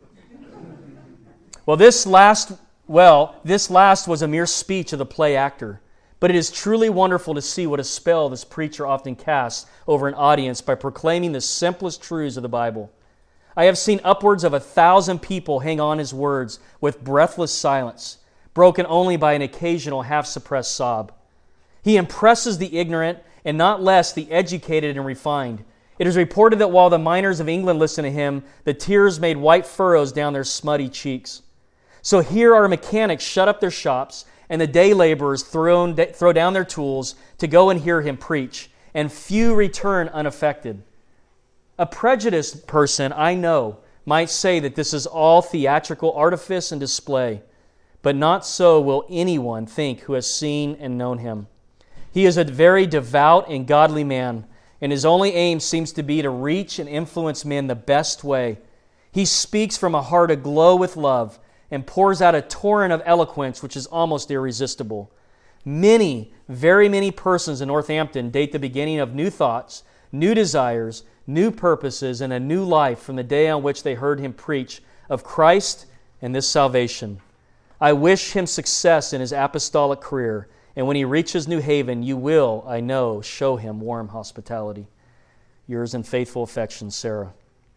Well, this last, well, this last was a mere speech of the play actor. But it is truly wonderful to see what a spell this preacher often casts over an audience by proclaiming the simplest truths of the Bible. I have seen upwards of a thousand people hang on his words with breathless silence, broken only by an occasional half-suppressed sob. He impresses the ignorant and not less the educated and refined. It is reported that while the miners of England listened to him, the tears made white furrows down their smutty cheeks. So here our mechanics shut up their shops, and the day laborers throw, throw down their tools to go and hear him preach, and few return unaffected. A prejudiced person, I know, might say that this is all theatrical artifice and display, but not so will anyone think who has seen and known him. He is a very devout and godly man, and his only aim seems to be to reach and influence men the best way. He speaks from a heart aglow with love, and pours out a torrent of eloquence which is almost irresistible. Many, very many persons in Northampton date the beginning of new thoughts, new desires, new purposes, and a new life from the day on which they heard him preach of Christ and this salvation. I wish him success in his apostolic career, and when he reaches New Haven, you will, I know, show him warm hospitality. Yours in faithful affection, Sarah.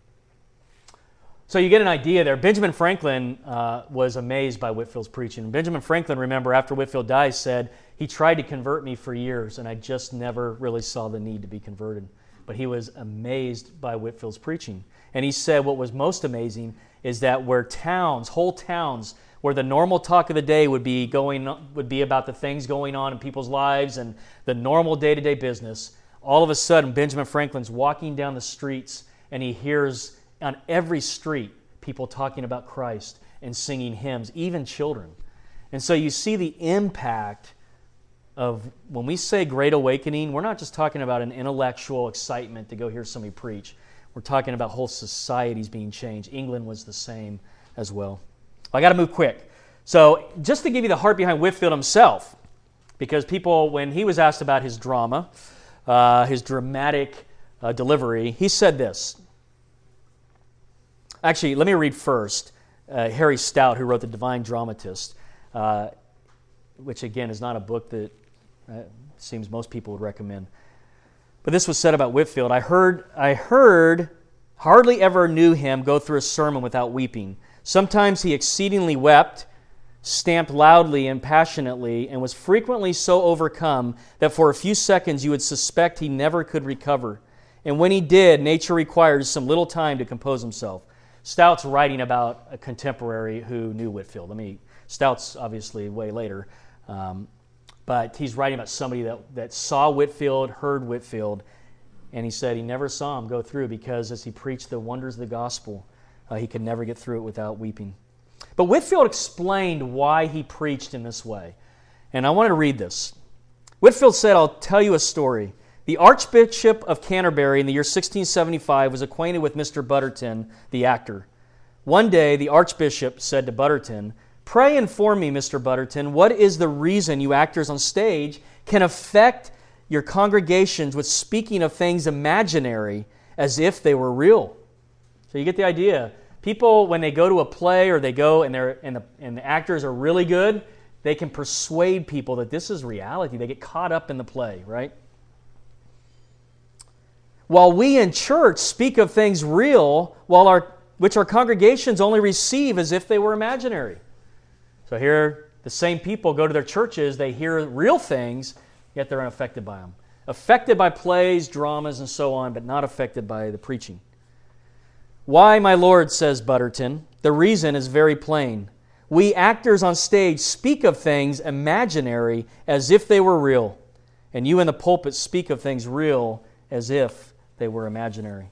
So you get an idea there. Benjamin Franklin uh, was amazed by Whitefield's preaching. Benjamin Franklin, remember, after Whitefield died, said, he tried to convert me for years, and I just never really saw the need to be converted. But he was amazed by Whitefield's preaching. And he said what was most amazing is that where towns, whole towns, where the normal talk of the day would be going, would be about the things going on in people's lives and the normal day-to-day business, all of a sudden Benjamin Franklin's walking down the streets and he hears on every street people talking about Christ and singing hymns, even children. And so you see the impact of, when we say Great Awakening, we're not just talking about an intellectual excitement to go hear somebody preach. We're talking about whole societies being changed. England was the same as well. I got to move quick. So just to give you the heart behind Whitefield himself, because people, when he was asked about his drama, uh, his dramatic uh, delivery, he said this. Actually, let me read first uh, Harry Stout, who wrote The Divine Dramatist, uh, which again is not a book that uh, seems most people would recommend. But this was said about Whitefield. I heard, I heard, hardly ever knew him go through a sermon without weeping. Sometimes he exceedingly wept, stamped loudly and passionately, and was frequently so overcome that for a few seconds you would suspect he never could recover. And when he did, nature required some little time to compose himself. Stout's writing about a contemporary who knew Whitefield. I mean, Stout's obviously way later, um, but he's writing about somebody that, that saw Whitefield, heard Whitefield, and he said he never saw him go through because as he preached the wonders of the gospel, uh, he could never get through it without weeping. But Whitefield explained why he preached in this way, and I wanted to read this. Whitefield said, I'll tell you a story. The Archbishop of Canterbury in the year sixteen seventy-five was acquainted with Mister Butterton, the actor. One day, the Archbishop said to Butterton, "Pray inform me, Mister Butterton, what is the reason you actors on stage can affect your congregations with speaking of things imaginary as if they were real?" So you get the idea. People, when they go to a play or they go and, they're, and, the, and the actors are really good, they can persuade people that this is reality. They get caught up in the play, right? While we in church speak of things real, while our, which our congregations only receive as if they were imaginary. So here, the same people go to their churches, they hear real things, yet they're unaffected by them. Affected by plays, dramas, and so on, but not affected by the preaching. Why, my Lord, says Butterton, the reason is very plain. We actors on stage speak of things imaginary as if they were real, and you in the pulpit speak of things real as if they were imaginary.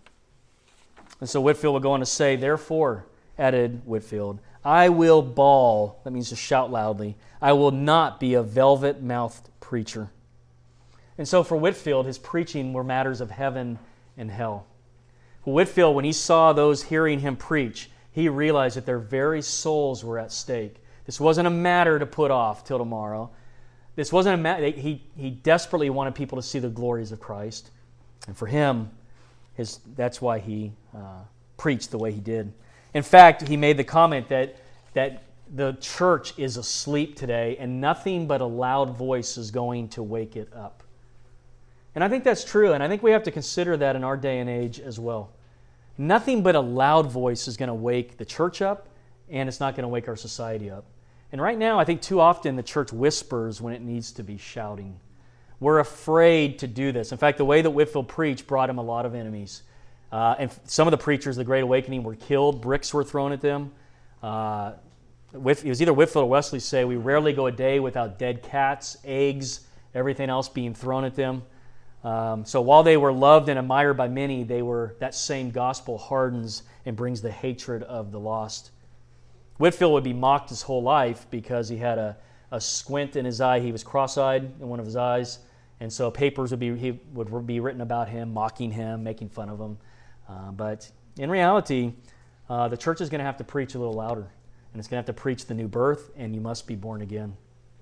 And so Whitefield will go on to say, therefore, added Whitefield, I will bawl, that means to shout loudly, I will not be a velvet-mouthed preacher. And so for Whitefield, his preaching were matters of heaven and hell. For Whitefield, when he saw those hearing him preach, he realized that their very souls were at stake. This wasn't a matter to put off till tomorrow. This wasn't a matter, he, he desperately wanted people to see the glories of Christ. And for him, his, that's why he uh, preached the way he did. In fact, he made the comment that, that the church is asleep today and nothing but a loud voice is going to wake it up. And I think that's true, and I think we have to consider that in our day and age as well. Nothing but a loud voice is going to wake the church up, and it's not going to wake our society up. And right now, I think too often the church whispers when it needs to be shouting. We're afraid to do this. In fact, the way that Whitefield preached brought him a lot of enemies. Uh, and some of the preachers of the Great Awakening were killed. Bricks were thrown at them. Uh, it was either Whitefield or Wesley say, we rarely go a day without dead cats, eggs, everything else being thrown at them. Um, so while they were loved and admired by many, they were that same gospel hardens and brings the hatred of the lost. Whitefield would be mocked his whole life because he had a, a squint in his eye. He was cross-eyed in one of his eyes, and so papers would be he would be written about him, mocking him, making fun of him. Uh, but in reality, uh, the church is going to have to preach a little louder, and it's going to have to preach the new birth, and you must be born again.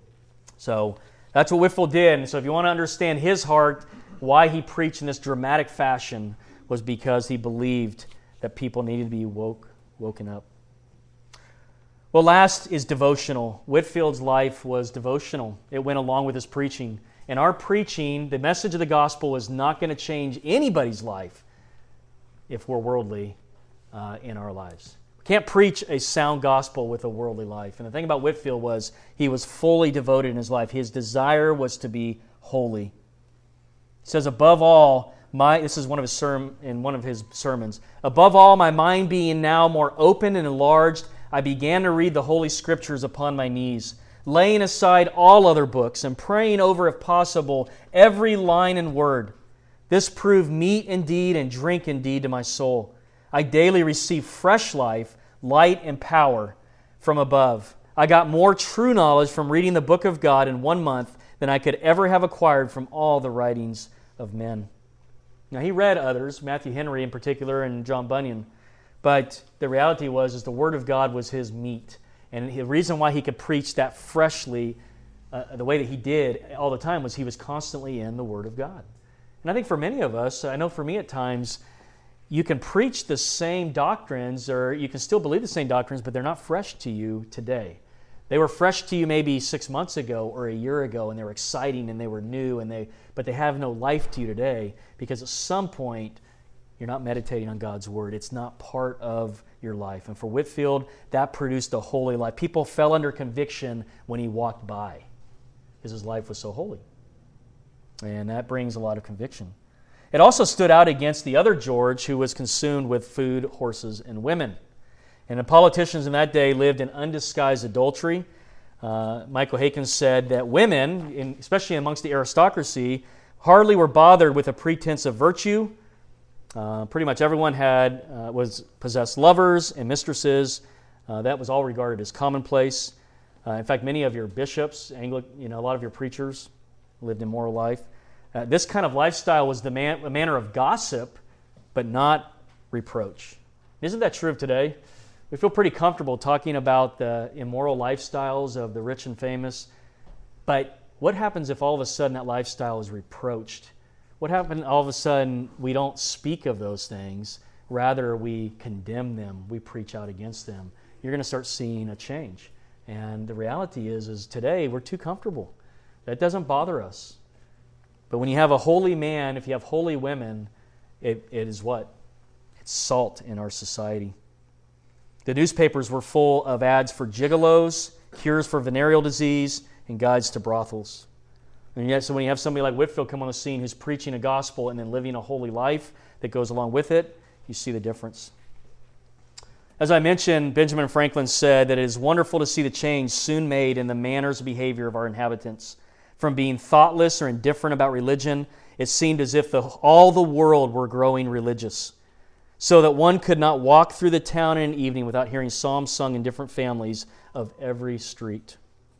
So that's what Whitefield did. And so if you want to understand his heart, why he preached in this dramatic fashion was because he believed that people needed to be woke, woken up. Well, last is devotional. Whitefield's life was devotional. It went along with his preaching. And our preaching, the message of the gospel, is not going to change anybody's life if we're worldly uh, in our lives. We can't preach a sound gospel with a worldly life. And the thing about Whitefield was he was fully devoted in his life. His desire was to be holy. He says, above all, my this is one of his sermon in one of his sermons. Above all, my mind being now more open and enlarged, I began to read the Holy Scriptures upon my knees, laying aside all other books and praying over, if possible, every line and word. This proved meat indeed and drink indeed to my soul. I daily received fresh life, light, and power from above. I got more true knowledge from reading the book of God in one month than I could ever have acquired from all the writings of men. Now, he read others, Matthew Henry in particular and John Bunyan, but the reality was is the Word of God was his meat. And the reason why he could preach that freshly, uh, the way that he did all the time, was he was constantly in the Word of God. And I think for many of us, I know for me at times, you can preach the same doctrines, or you can still believe the same doctrines, but they're not fresh to you today. They were fresh to you maybe six months ago or a year ago, and they were exciting and they were new, and they but they have no life to you today because at some point you're not meditating on God's Word. It's not part of your life. And for Whitefield, that produced a holy life. People fell under conviction when he walked by because his life was so holy. And that brings a lot of conviction. It also stood out against the other George who was consumed with food, horses, and women. And the politicians in that day lived in undisguised adultery. Uh, Michael Hakins said that women, in, especially amongst the aristocracy, hardly were bothered with a pretense of virtue. Uh, pretty much everyone had uh, was possessed lovers and mistresses. Uh, that was all regarded as commonplace. Uh, in fact, many of your bishops, Anglic, you know, a lot of your preachers lived immoral life. Uh, this kind of lifestyle was the man, a manner of gossip, but not reproach. Isn't that true of today? We feel pretty comfortable talking about the immoral lifestyles of the rich and famous, but what happens if all of a sudden that lifestyle is reproached? What happens all of a sudden we don't speak of those things? rather we condemn them, we preach out against them, you're going to start seeing a change. And the reality is, is today we're too comfortable. That doesn't bother us. But when you have a holy man, if you have holy women, it, it is what? It's salt in our society. The newspapers were full of ads for gigolos, cures for venereal disease, and guides to brothels. And yet, so when you have somebody like Whitefield come on the scene who's preaching a gospel and then living a holy life that goes along with it, you see the difference. As I mentioned, Benjamin Franklin said that it is wonderful to see the change soon made in the manners and behavior of our inhabitants. From being thoughtless or indifferent about religion, it seemed as if the, all the world were growing religious, so that one could not walk through the town in an evening without hearing psalms sung in different families of every street.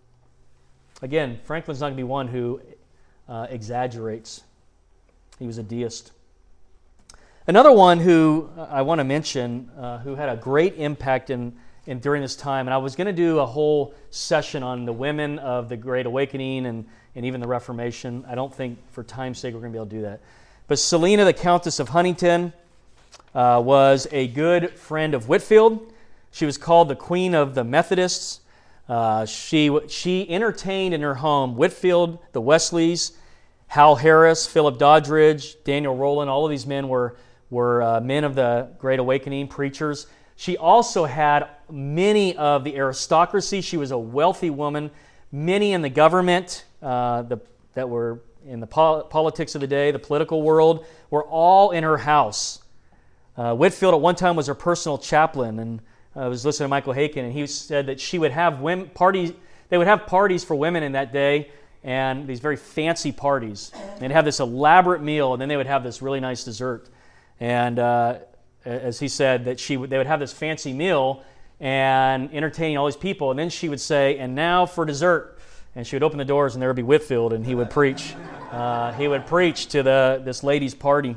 Again, Franklin's not going to be one who uh, exaggerates. He was a deist. Another one who I want to mention, uh, who had a great impact in, in during this time, and I was going to do a whole session on the women of the Great Awakening and, and even the Reformation. I don't think, for time's sake, we're going to be able to do that. But Selina, the Countess of Huntington, uh, was a good friend of Whitefield. She was called the Queen of the Methodists. Uh, she she entertained in her home Whitefield, the Wesleys, Hal Harris, Philip Doddridge, Daniel Rowland. All of these men were were uh, men of the Great Awakening, preachers. She also had many of the aristocracy. She was a wealthy woman. Many in the government uh, the, that were in the pol- politics of the day, the political world, were all in her house. Uh, Whitefield at one time was her personal chaplain, and I was listening to Michael Haykin, and he said that she would have women, parties. They would have parties for women in that day, and these very fancy parties. They'd have this elaborate meal, and then they would have this really nice dessert. And uh, as he said, that she would, they would have this fancy meal and entertaining all these people, and then she would say, "And now for dessert." And she would open the doors, and there would be Whitefield, and he would preach. Uh, he would preach to the this ladies' party.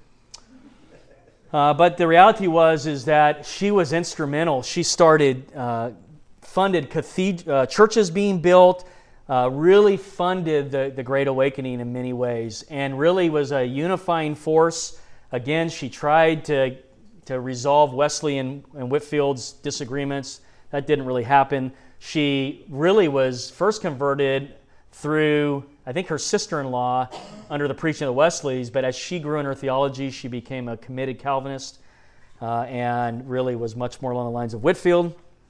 Uh, but the reality was is that she was instrumental. She started, uh, funded cathed- uh, churches being built, uh, really funded the, the Great Awakening in many ways, and really was a unifying force. Again, she tried to to resolve Wesley and, and Whitefield's disagreements. That didn't really happen. She really was first converted through, I think, her sister-in-law under the preaching of the Wesleys, but as she grew in her theology, she became a committed Calvinist uh, and really was much more along the lines of Whitefield.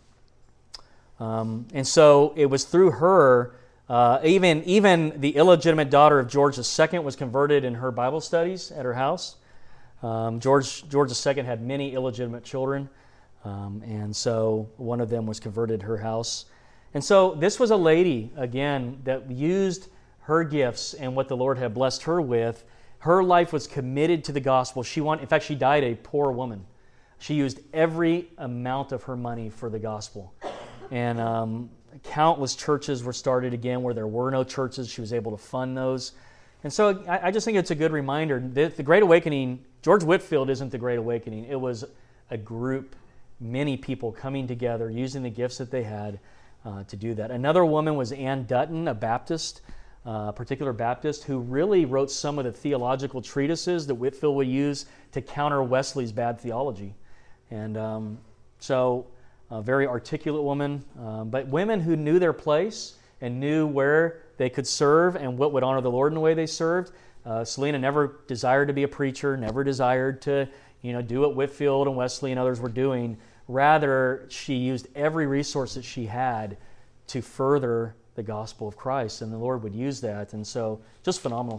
Um, and so it was through her, uh, even, even the illegitimate daughter of George the Second was converted in her Bible studies at her house. Um, George, George the Second had many illegitimate children, um, and so one of them was converted at her house. And so this was a lady, again, that used her gifts and what the Lord had blessed her with. Her life was committed to the gospel. She wanted, in fact, she died a poor woman. She used every amount of her money for the gospel. And um, countless churches were started again where there were no churches. She was able to fund those. And so I, I just think it's a good reminder. The, the Great Awakening, George Whitefield isn't the Great Awakening. It was a group, many people coming together, using the gifts that they had uh, to do that. Another woman was Ann Dutton, a Baptist, a uh, particular Baptist, who really wrote some of the theological treatises that Whitefield would use to counter Wesley's bad theology. And um, so a very articulate woman, um, but women who knew their place and knew where they could serve and what would honor the Lord in the way they served. Uh, Selina never desired to be a preacher, never desired to, you know, do what Whitefield and Wesley and others were doing. Rather, she used every resource that she had to further the gospel of Christ, and the Lord would use that. And so, just phenomenal.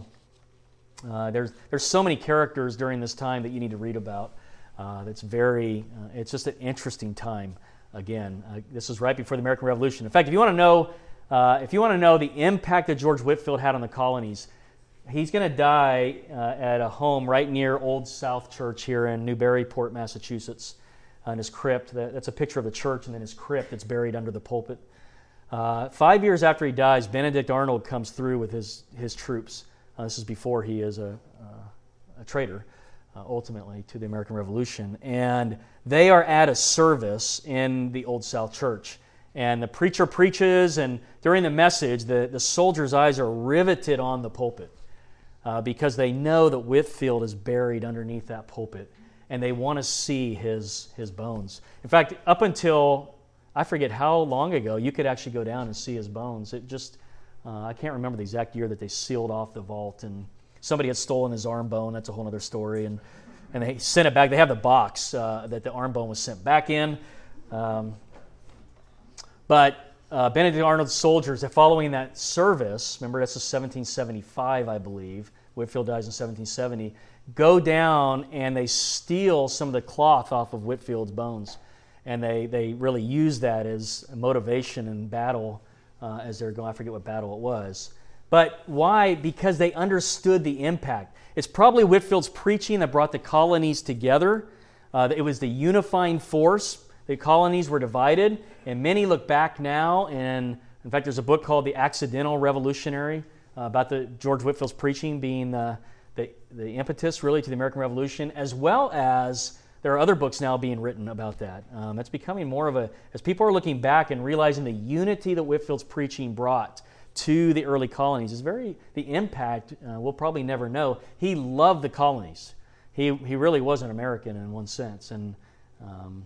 Uh, there's there's so many characters during this time that you need to read about. Uh, that's very, uh, it's just an interesting time. Again, uh, this is right before the American Revolution. In fact, if you want to know, uh, if you want to know the impact that George Whitefield had on the colonies, he's going to die uh, at a home right near Old South Church here in Newburyport, Massachusetts. Uh, in his crypt, that, that's a picture of the church, and then his crypt that's buried under the pulpit. Uh, five years after he dies, Benedict Arnold comes through with his his troops. Uh, this is before he is a, uh, a traitor, uh, ultimately, to the American Revolution. And they are at a service in the Old South Church. And the preacher preaches, and during the message, the, the soldiers' eyes are riveted on the pulpit uh, because they know that Whitefield is buried underneath that pulpit. and they want to see his his bones. In fact, up until I forget how long ago, you could actually go down and see his bones. It just uh, I can't remember the exact year that they sealed off the vault, and somebody had stolen his arm bone. That's a whole other story, and and they sent it back. They have the box uh, that the arm bone was sent back in, um, but. Uh, Benedict Arnold's soldiers, following that service, remember this is seventeen seventy-five, I believe, Whitefield dies in seventeen seventy, go down and they steal some of the cloth off of Whitefield's bones. And they, they really use that as a motivation in battle uh, as they're going, I forget what battle it was. But why? Because they understood the impact. It's probably Whitefield's preaching that brought the colonies together. Uh, it was the unifying force. The colonies were divided, and many look back now, and in fact, there's a book called The Accidental Revolutionary uh, about the George Whitefield's preaching being the, the, the impetus, really, to the American Revolution, as well as there are other books now being written about that. Um, it's becoming more of a, as people are looking back and realizing the unity that Whitefield's preaching brought to the early colonies, is very, the impact uh, we'll probably never know. He loved the colonies. He, he really was an American in one sense, and um,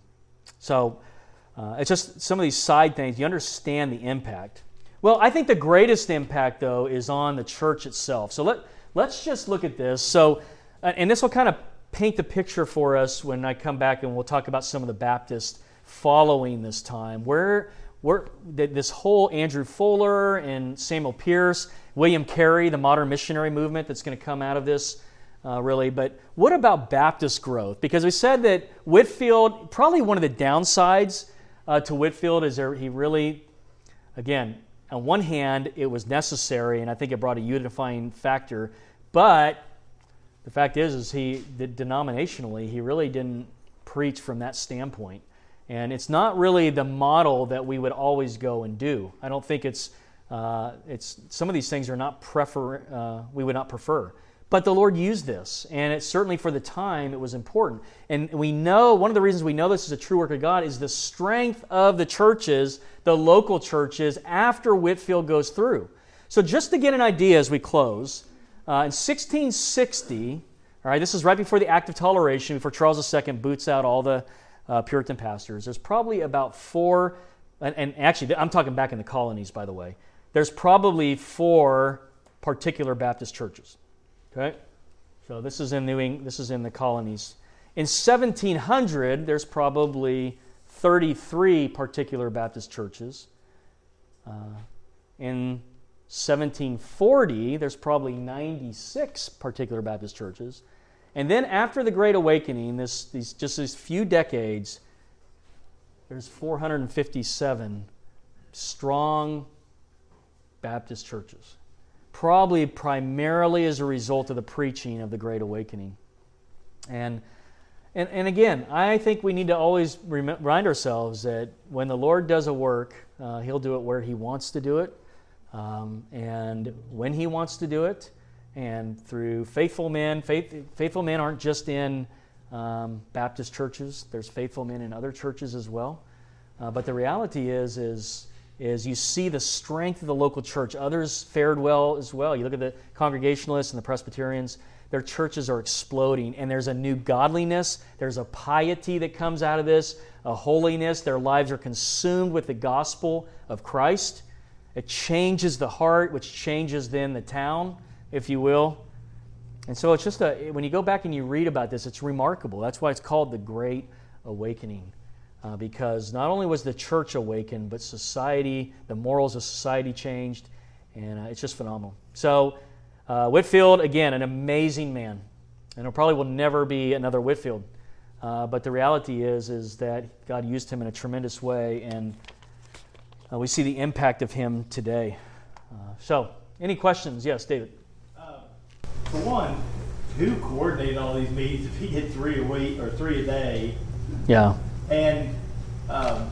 So uh, it's just some of these side things. You understand the impact. Well, I think the greatest impact, though, is on the church itself. So let, let's just look at this. So, uh, and this will kind of paint the picture for us when I come back and we'll talk about some of the Baptists following this time. Where, where this whole Andrew Fuller and Samuel Pierce, William Carey, the modern missionary movement that's going to come out of this. Uh, really, but what about Baptist growth? Because we said that Whitefield, probably one of the downsides uh, to Whitefield is there, he really, again, on one hand, it was necessary, and I think it brought a unifying factor, but the fact is, is he, denominationally, he really didn't preach from that standpoint. And it's not really the model that we would always go and do. I don't think it's, uh, it's some of these things are not prefer, uh, we would not prefer. But the Lord used this, and it's certainly for the time it was important. And we know, one of the reasons we know this is a true work of God is the strength of the churches, the local churches, after Whitefield goes through. So just to get an idea as we close, uh, in sixteen sixty, all right, this is right before the Act of Toleration, before Charles the Second boots out all the uh, Puritan pastors. There's probably about four, and, and actually I'm talking back in the colonies, by the way. There's probably four particular Baptist churches. Okay, so this is in New England, this is in the colonies. In seventeen hundred, there's probably thirty-three particular Baptist churches. Uh, in seventeen forty, there's probably ninety-six particular Baptist churches. And then after the Great Awakening, this these just these few decades, there's four hundred fifty-seven strong Baptist churches. Probably primarily as a result of the preaching of the Great Awakening. And and, and again, I think we need to always remind ourselves that when the Lord does a work, uh, He'll do it where He wants to do it, um, and when He wants to do it, and through faithful men. Faith, faithful men aren't just in um, Baptist churches. There's faithful men in other churches as well. Uh, but the reality is, is is you see the strength of the local church. Others fared well as well. You look at the Congregationalists and the Presbyterians, their churches are exploding, and there's a new godliness, there's a piety that comes out of this, a holiness. Their lives are consumed with the gospel of Christ. It changes the heart, which changes then the town, if you will. And so it's just a, when you go back and you read about this, it's remarkable. That's why it's called the Great Awakening. Uh, because not only was the church awakened, but society, the morals of society changed, and uh, it's just phenomenal. So uh, Whitefield, again, an amazing man, and there probably will never be another Whitefield. Uh, but the reality is, is that God used him in a tremendous way, and uh, we see the impact of him today. Uh, so, any questions? Yes, David. Uh, for one, who coordinated all these meetings? If he did three a week or three a day, yeah. And um,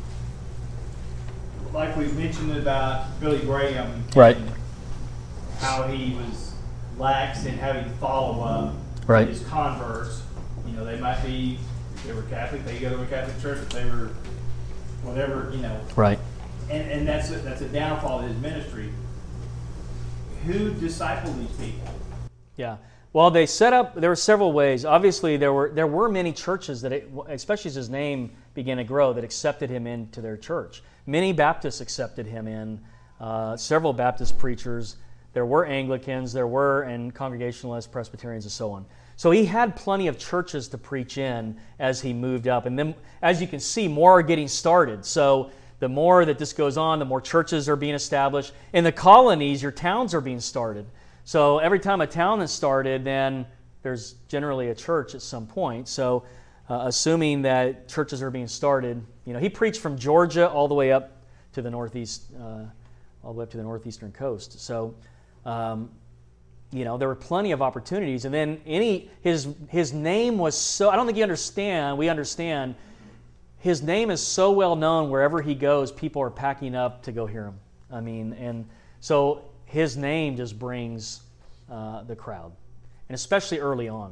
like we mentioned about Billy Graham, right? And how he was lax in having follow-up right. with his converts. You know, they might be, if they were Catholic, they go to a Catholic church. If they were whatever, you know. Right. And and that's a, that's a downfall of his ministry. Who discipled these people? Yeah. Well, they set up, there were several ways. Obviously, there were there were many churches that, it, especially as his name began to grow, that accepted him into their church. Many Baptists accepted him in, uh, several Baptist preachers. There were Anglicans, there were, and Congregationalists, Presbyterians, and so on. So he had plenty of churches to preach in as he moved up. And then, as you can see, more are getting started. So the more that this goes on, the more churches are being established. In the colonies, your towns are being started. So every time a town is started, then there's generally a church at some point. So uh, assuming that churches are being started, you know, he preached from Georgia all the way up to the northeast, uh, all the way up to the northeastern coast. So, um, you know, there were plenty of opportunities. And then any his his name was so, I don't think you understand, we understand, his name is so well known wherever he goes, people are packing up to go hear him. I mean, and so his name just brings uh, the crowd, and especially early on.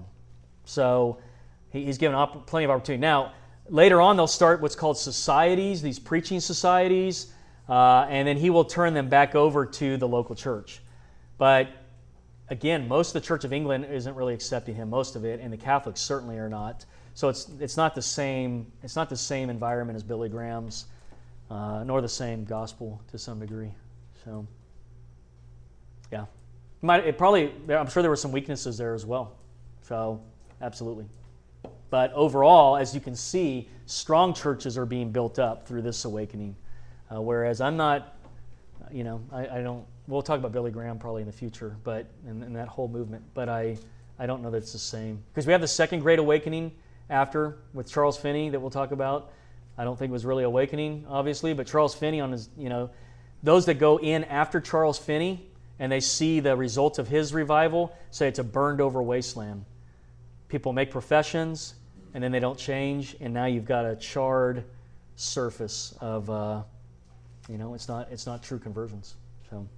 So he, he's given op- plenty of opportunity. Now, later on, they'll start what's called societies, these preaching societies, uh, and then he will turn them back over to the local church. But again, most of the Church of England isn't really accepting him, most of it, and the Catholics certainly are not. So it's it's not the same it's not the same environment as Billy Graham's, uh, nor the same gospel to some degree. So, yeah, it might it probably I'm sure there were some weaknesses there as well. So, absolutely. But overall, as you can see, strong churches are being built up through this awakening. Uh, whereas I'm not, you know, I, I don't. We'll talk about Billy Graham probably in the future, but in, in that whole movement. But I, I don't know that it's the same, because we have the Second Great Awakening after with Charles Finney that we'll talk about. I don't think it was really awakening, obviously, but Charles Finney on his, you know, those that go in after Charles Finney and they see the results of his revival say it's a burned over wasteland. People make professions and then they don't change, and now you've got a charred surface of, uh, you know, it's not it's not true conversions. So.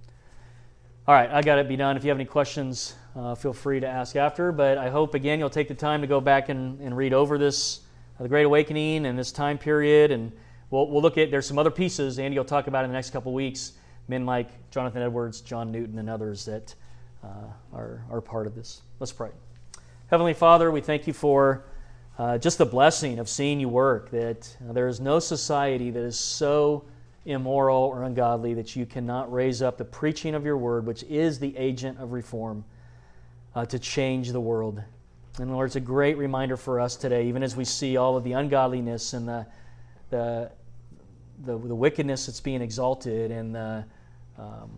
All right, I got to be done. If you have any questions, uh, feel free to ask after. But I hope, again, you'll take the time to go back and, and read over this, uh, the Great Awakening and this time period. And we'll, we'll look at, there's some other pieces Andy will talk about in the next couple of weeks. Men like Jonathan Edwards, John Newton, and others that uh, are, are part of this. Let's pray. Heavenly Father, we thank you for uh, just the blessing of seeing you work, that uh, there is no society that is so immoral or ungodly that you cannot raise up the preaching of your word, which is the agent of reform, uh, to change the world. And Lord, it's a great reminder for us today, even as we see all of the ungodliness and the the the, the wickedness that's being exalted, and the um,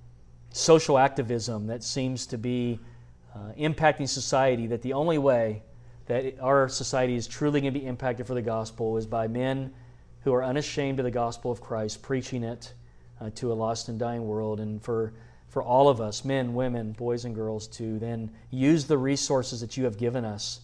social activism that seems to be uh, impacting society, that the only way that it, our society is truly going to be impacted for the gospel is by men who are unashamed of the gospel of Christ, preaching it uh, to a lost and dying world, and for, for all of us, men, women, boys, and girls, to then use the resources that you have given us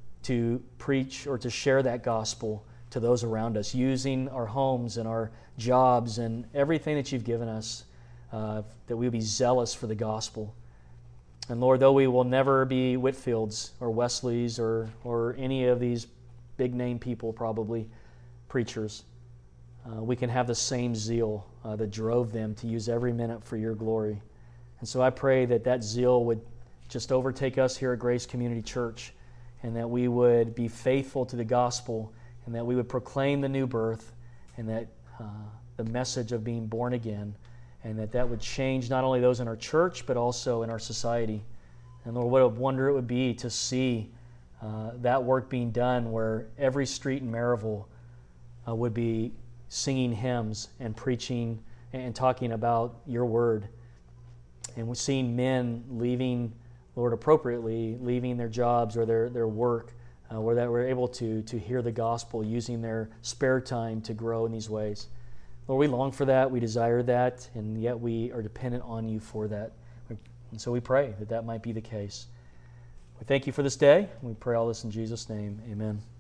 to preach or to share that gospel to those around us, using our homes and our jobs and everything that you've given us, uh, that we will be zealous for the gospel. And Lord, though we will never be Whitfields or Wesleys or, or any of these big-name people probably, preachers, uh, we can have the same zeal uh, that drove them to use every minute for your glory. And so I pray that that zeal would just overtake us here at Grace Community Church, and that we would be faithful to the gospel, and that we would proclaim the new birth, and that uh, the message of being born again, and that that would change not only those in our church, but also in our society. And Lord, what a wonder it would be to see uh, that work being done, where every street in Maryville Uh, would be singing hymns and preaching and talking about your word. And we're seeing men leaving, Lord, appropriately, leaving their jobs or their, their work, uh, where that we're able to, to hear the gospel, using their spare time to grow in these ways. Lord, we long for that, we desire that, and yet we are dependent on you for that. And so we pray that that might be the case. We thank you for this day. We pray all this in Jesus' name. Amen.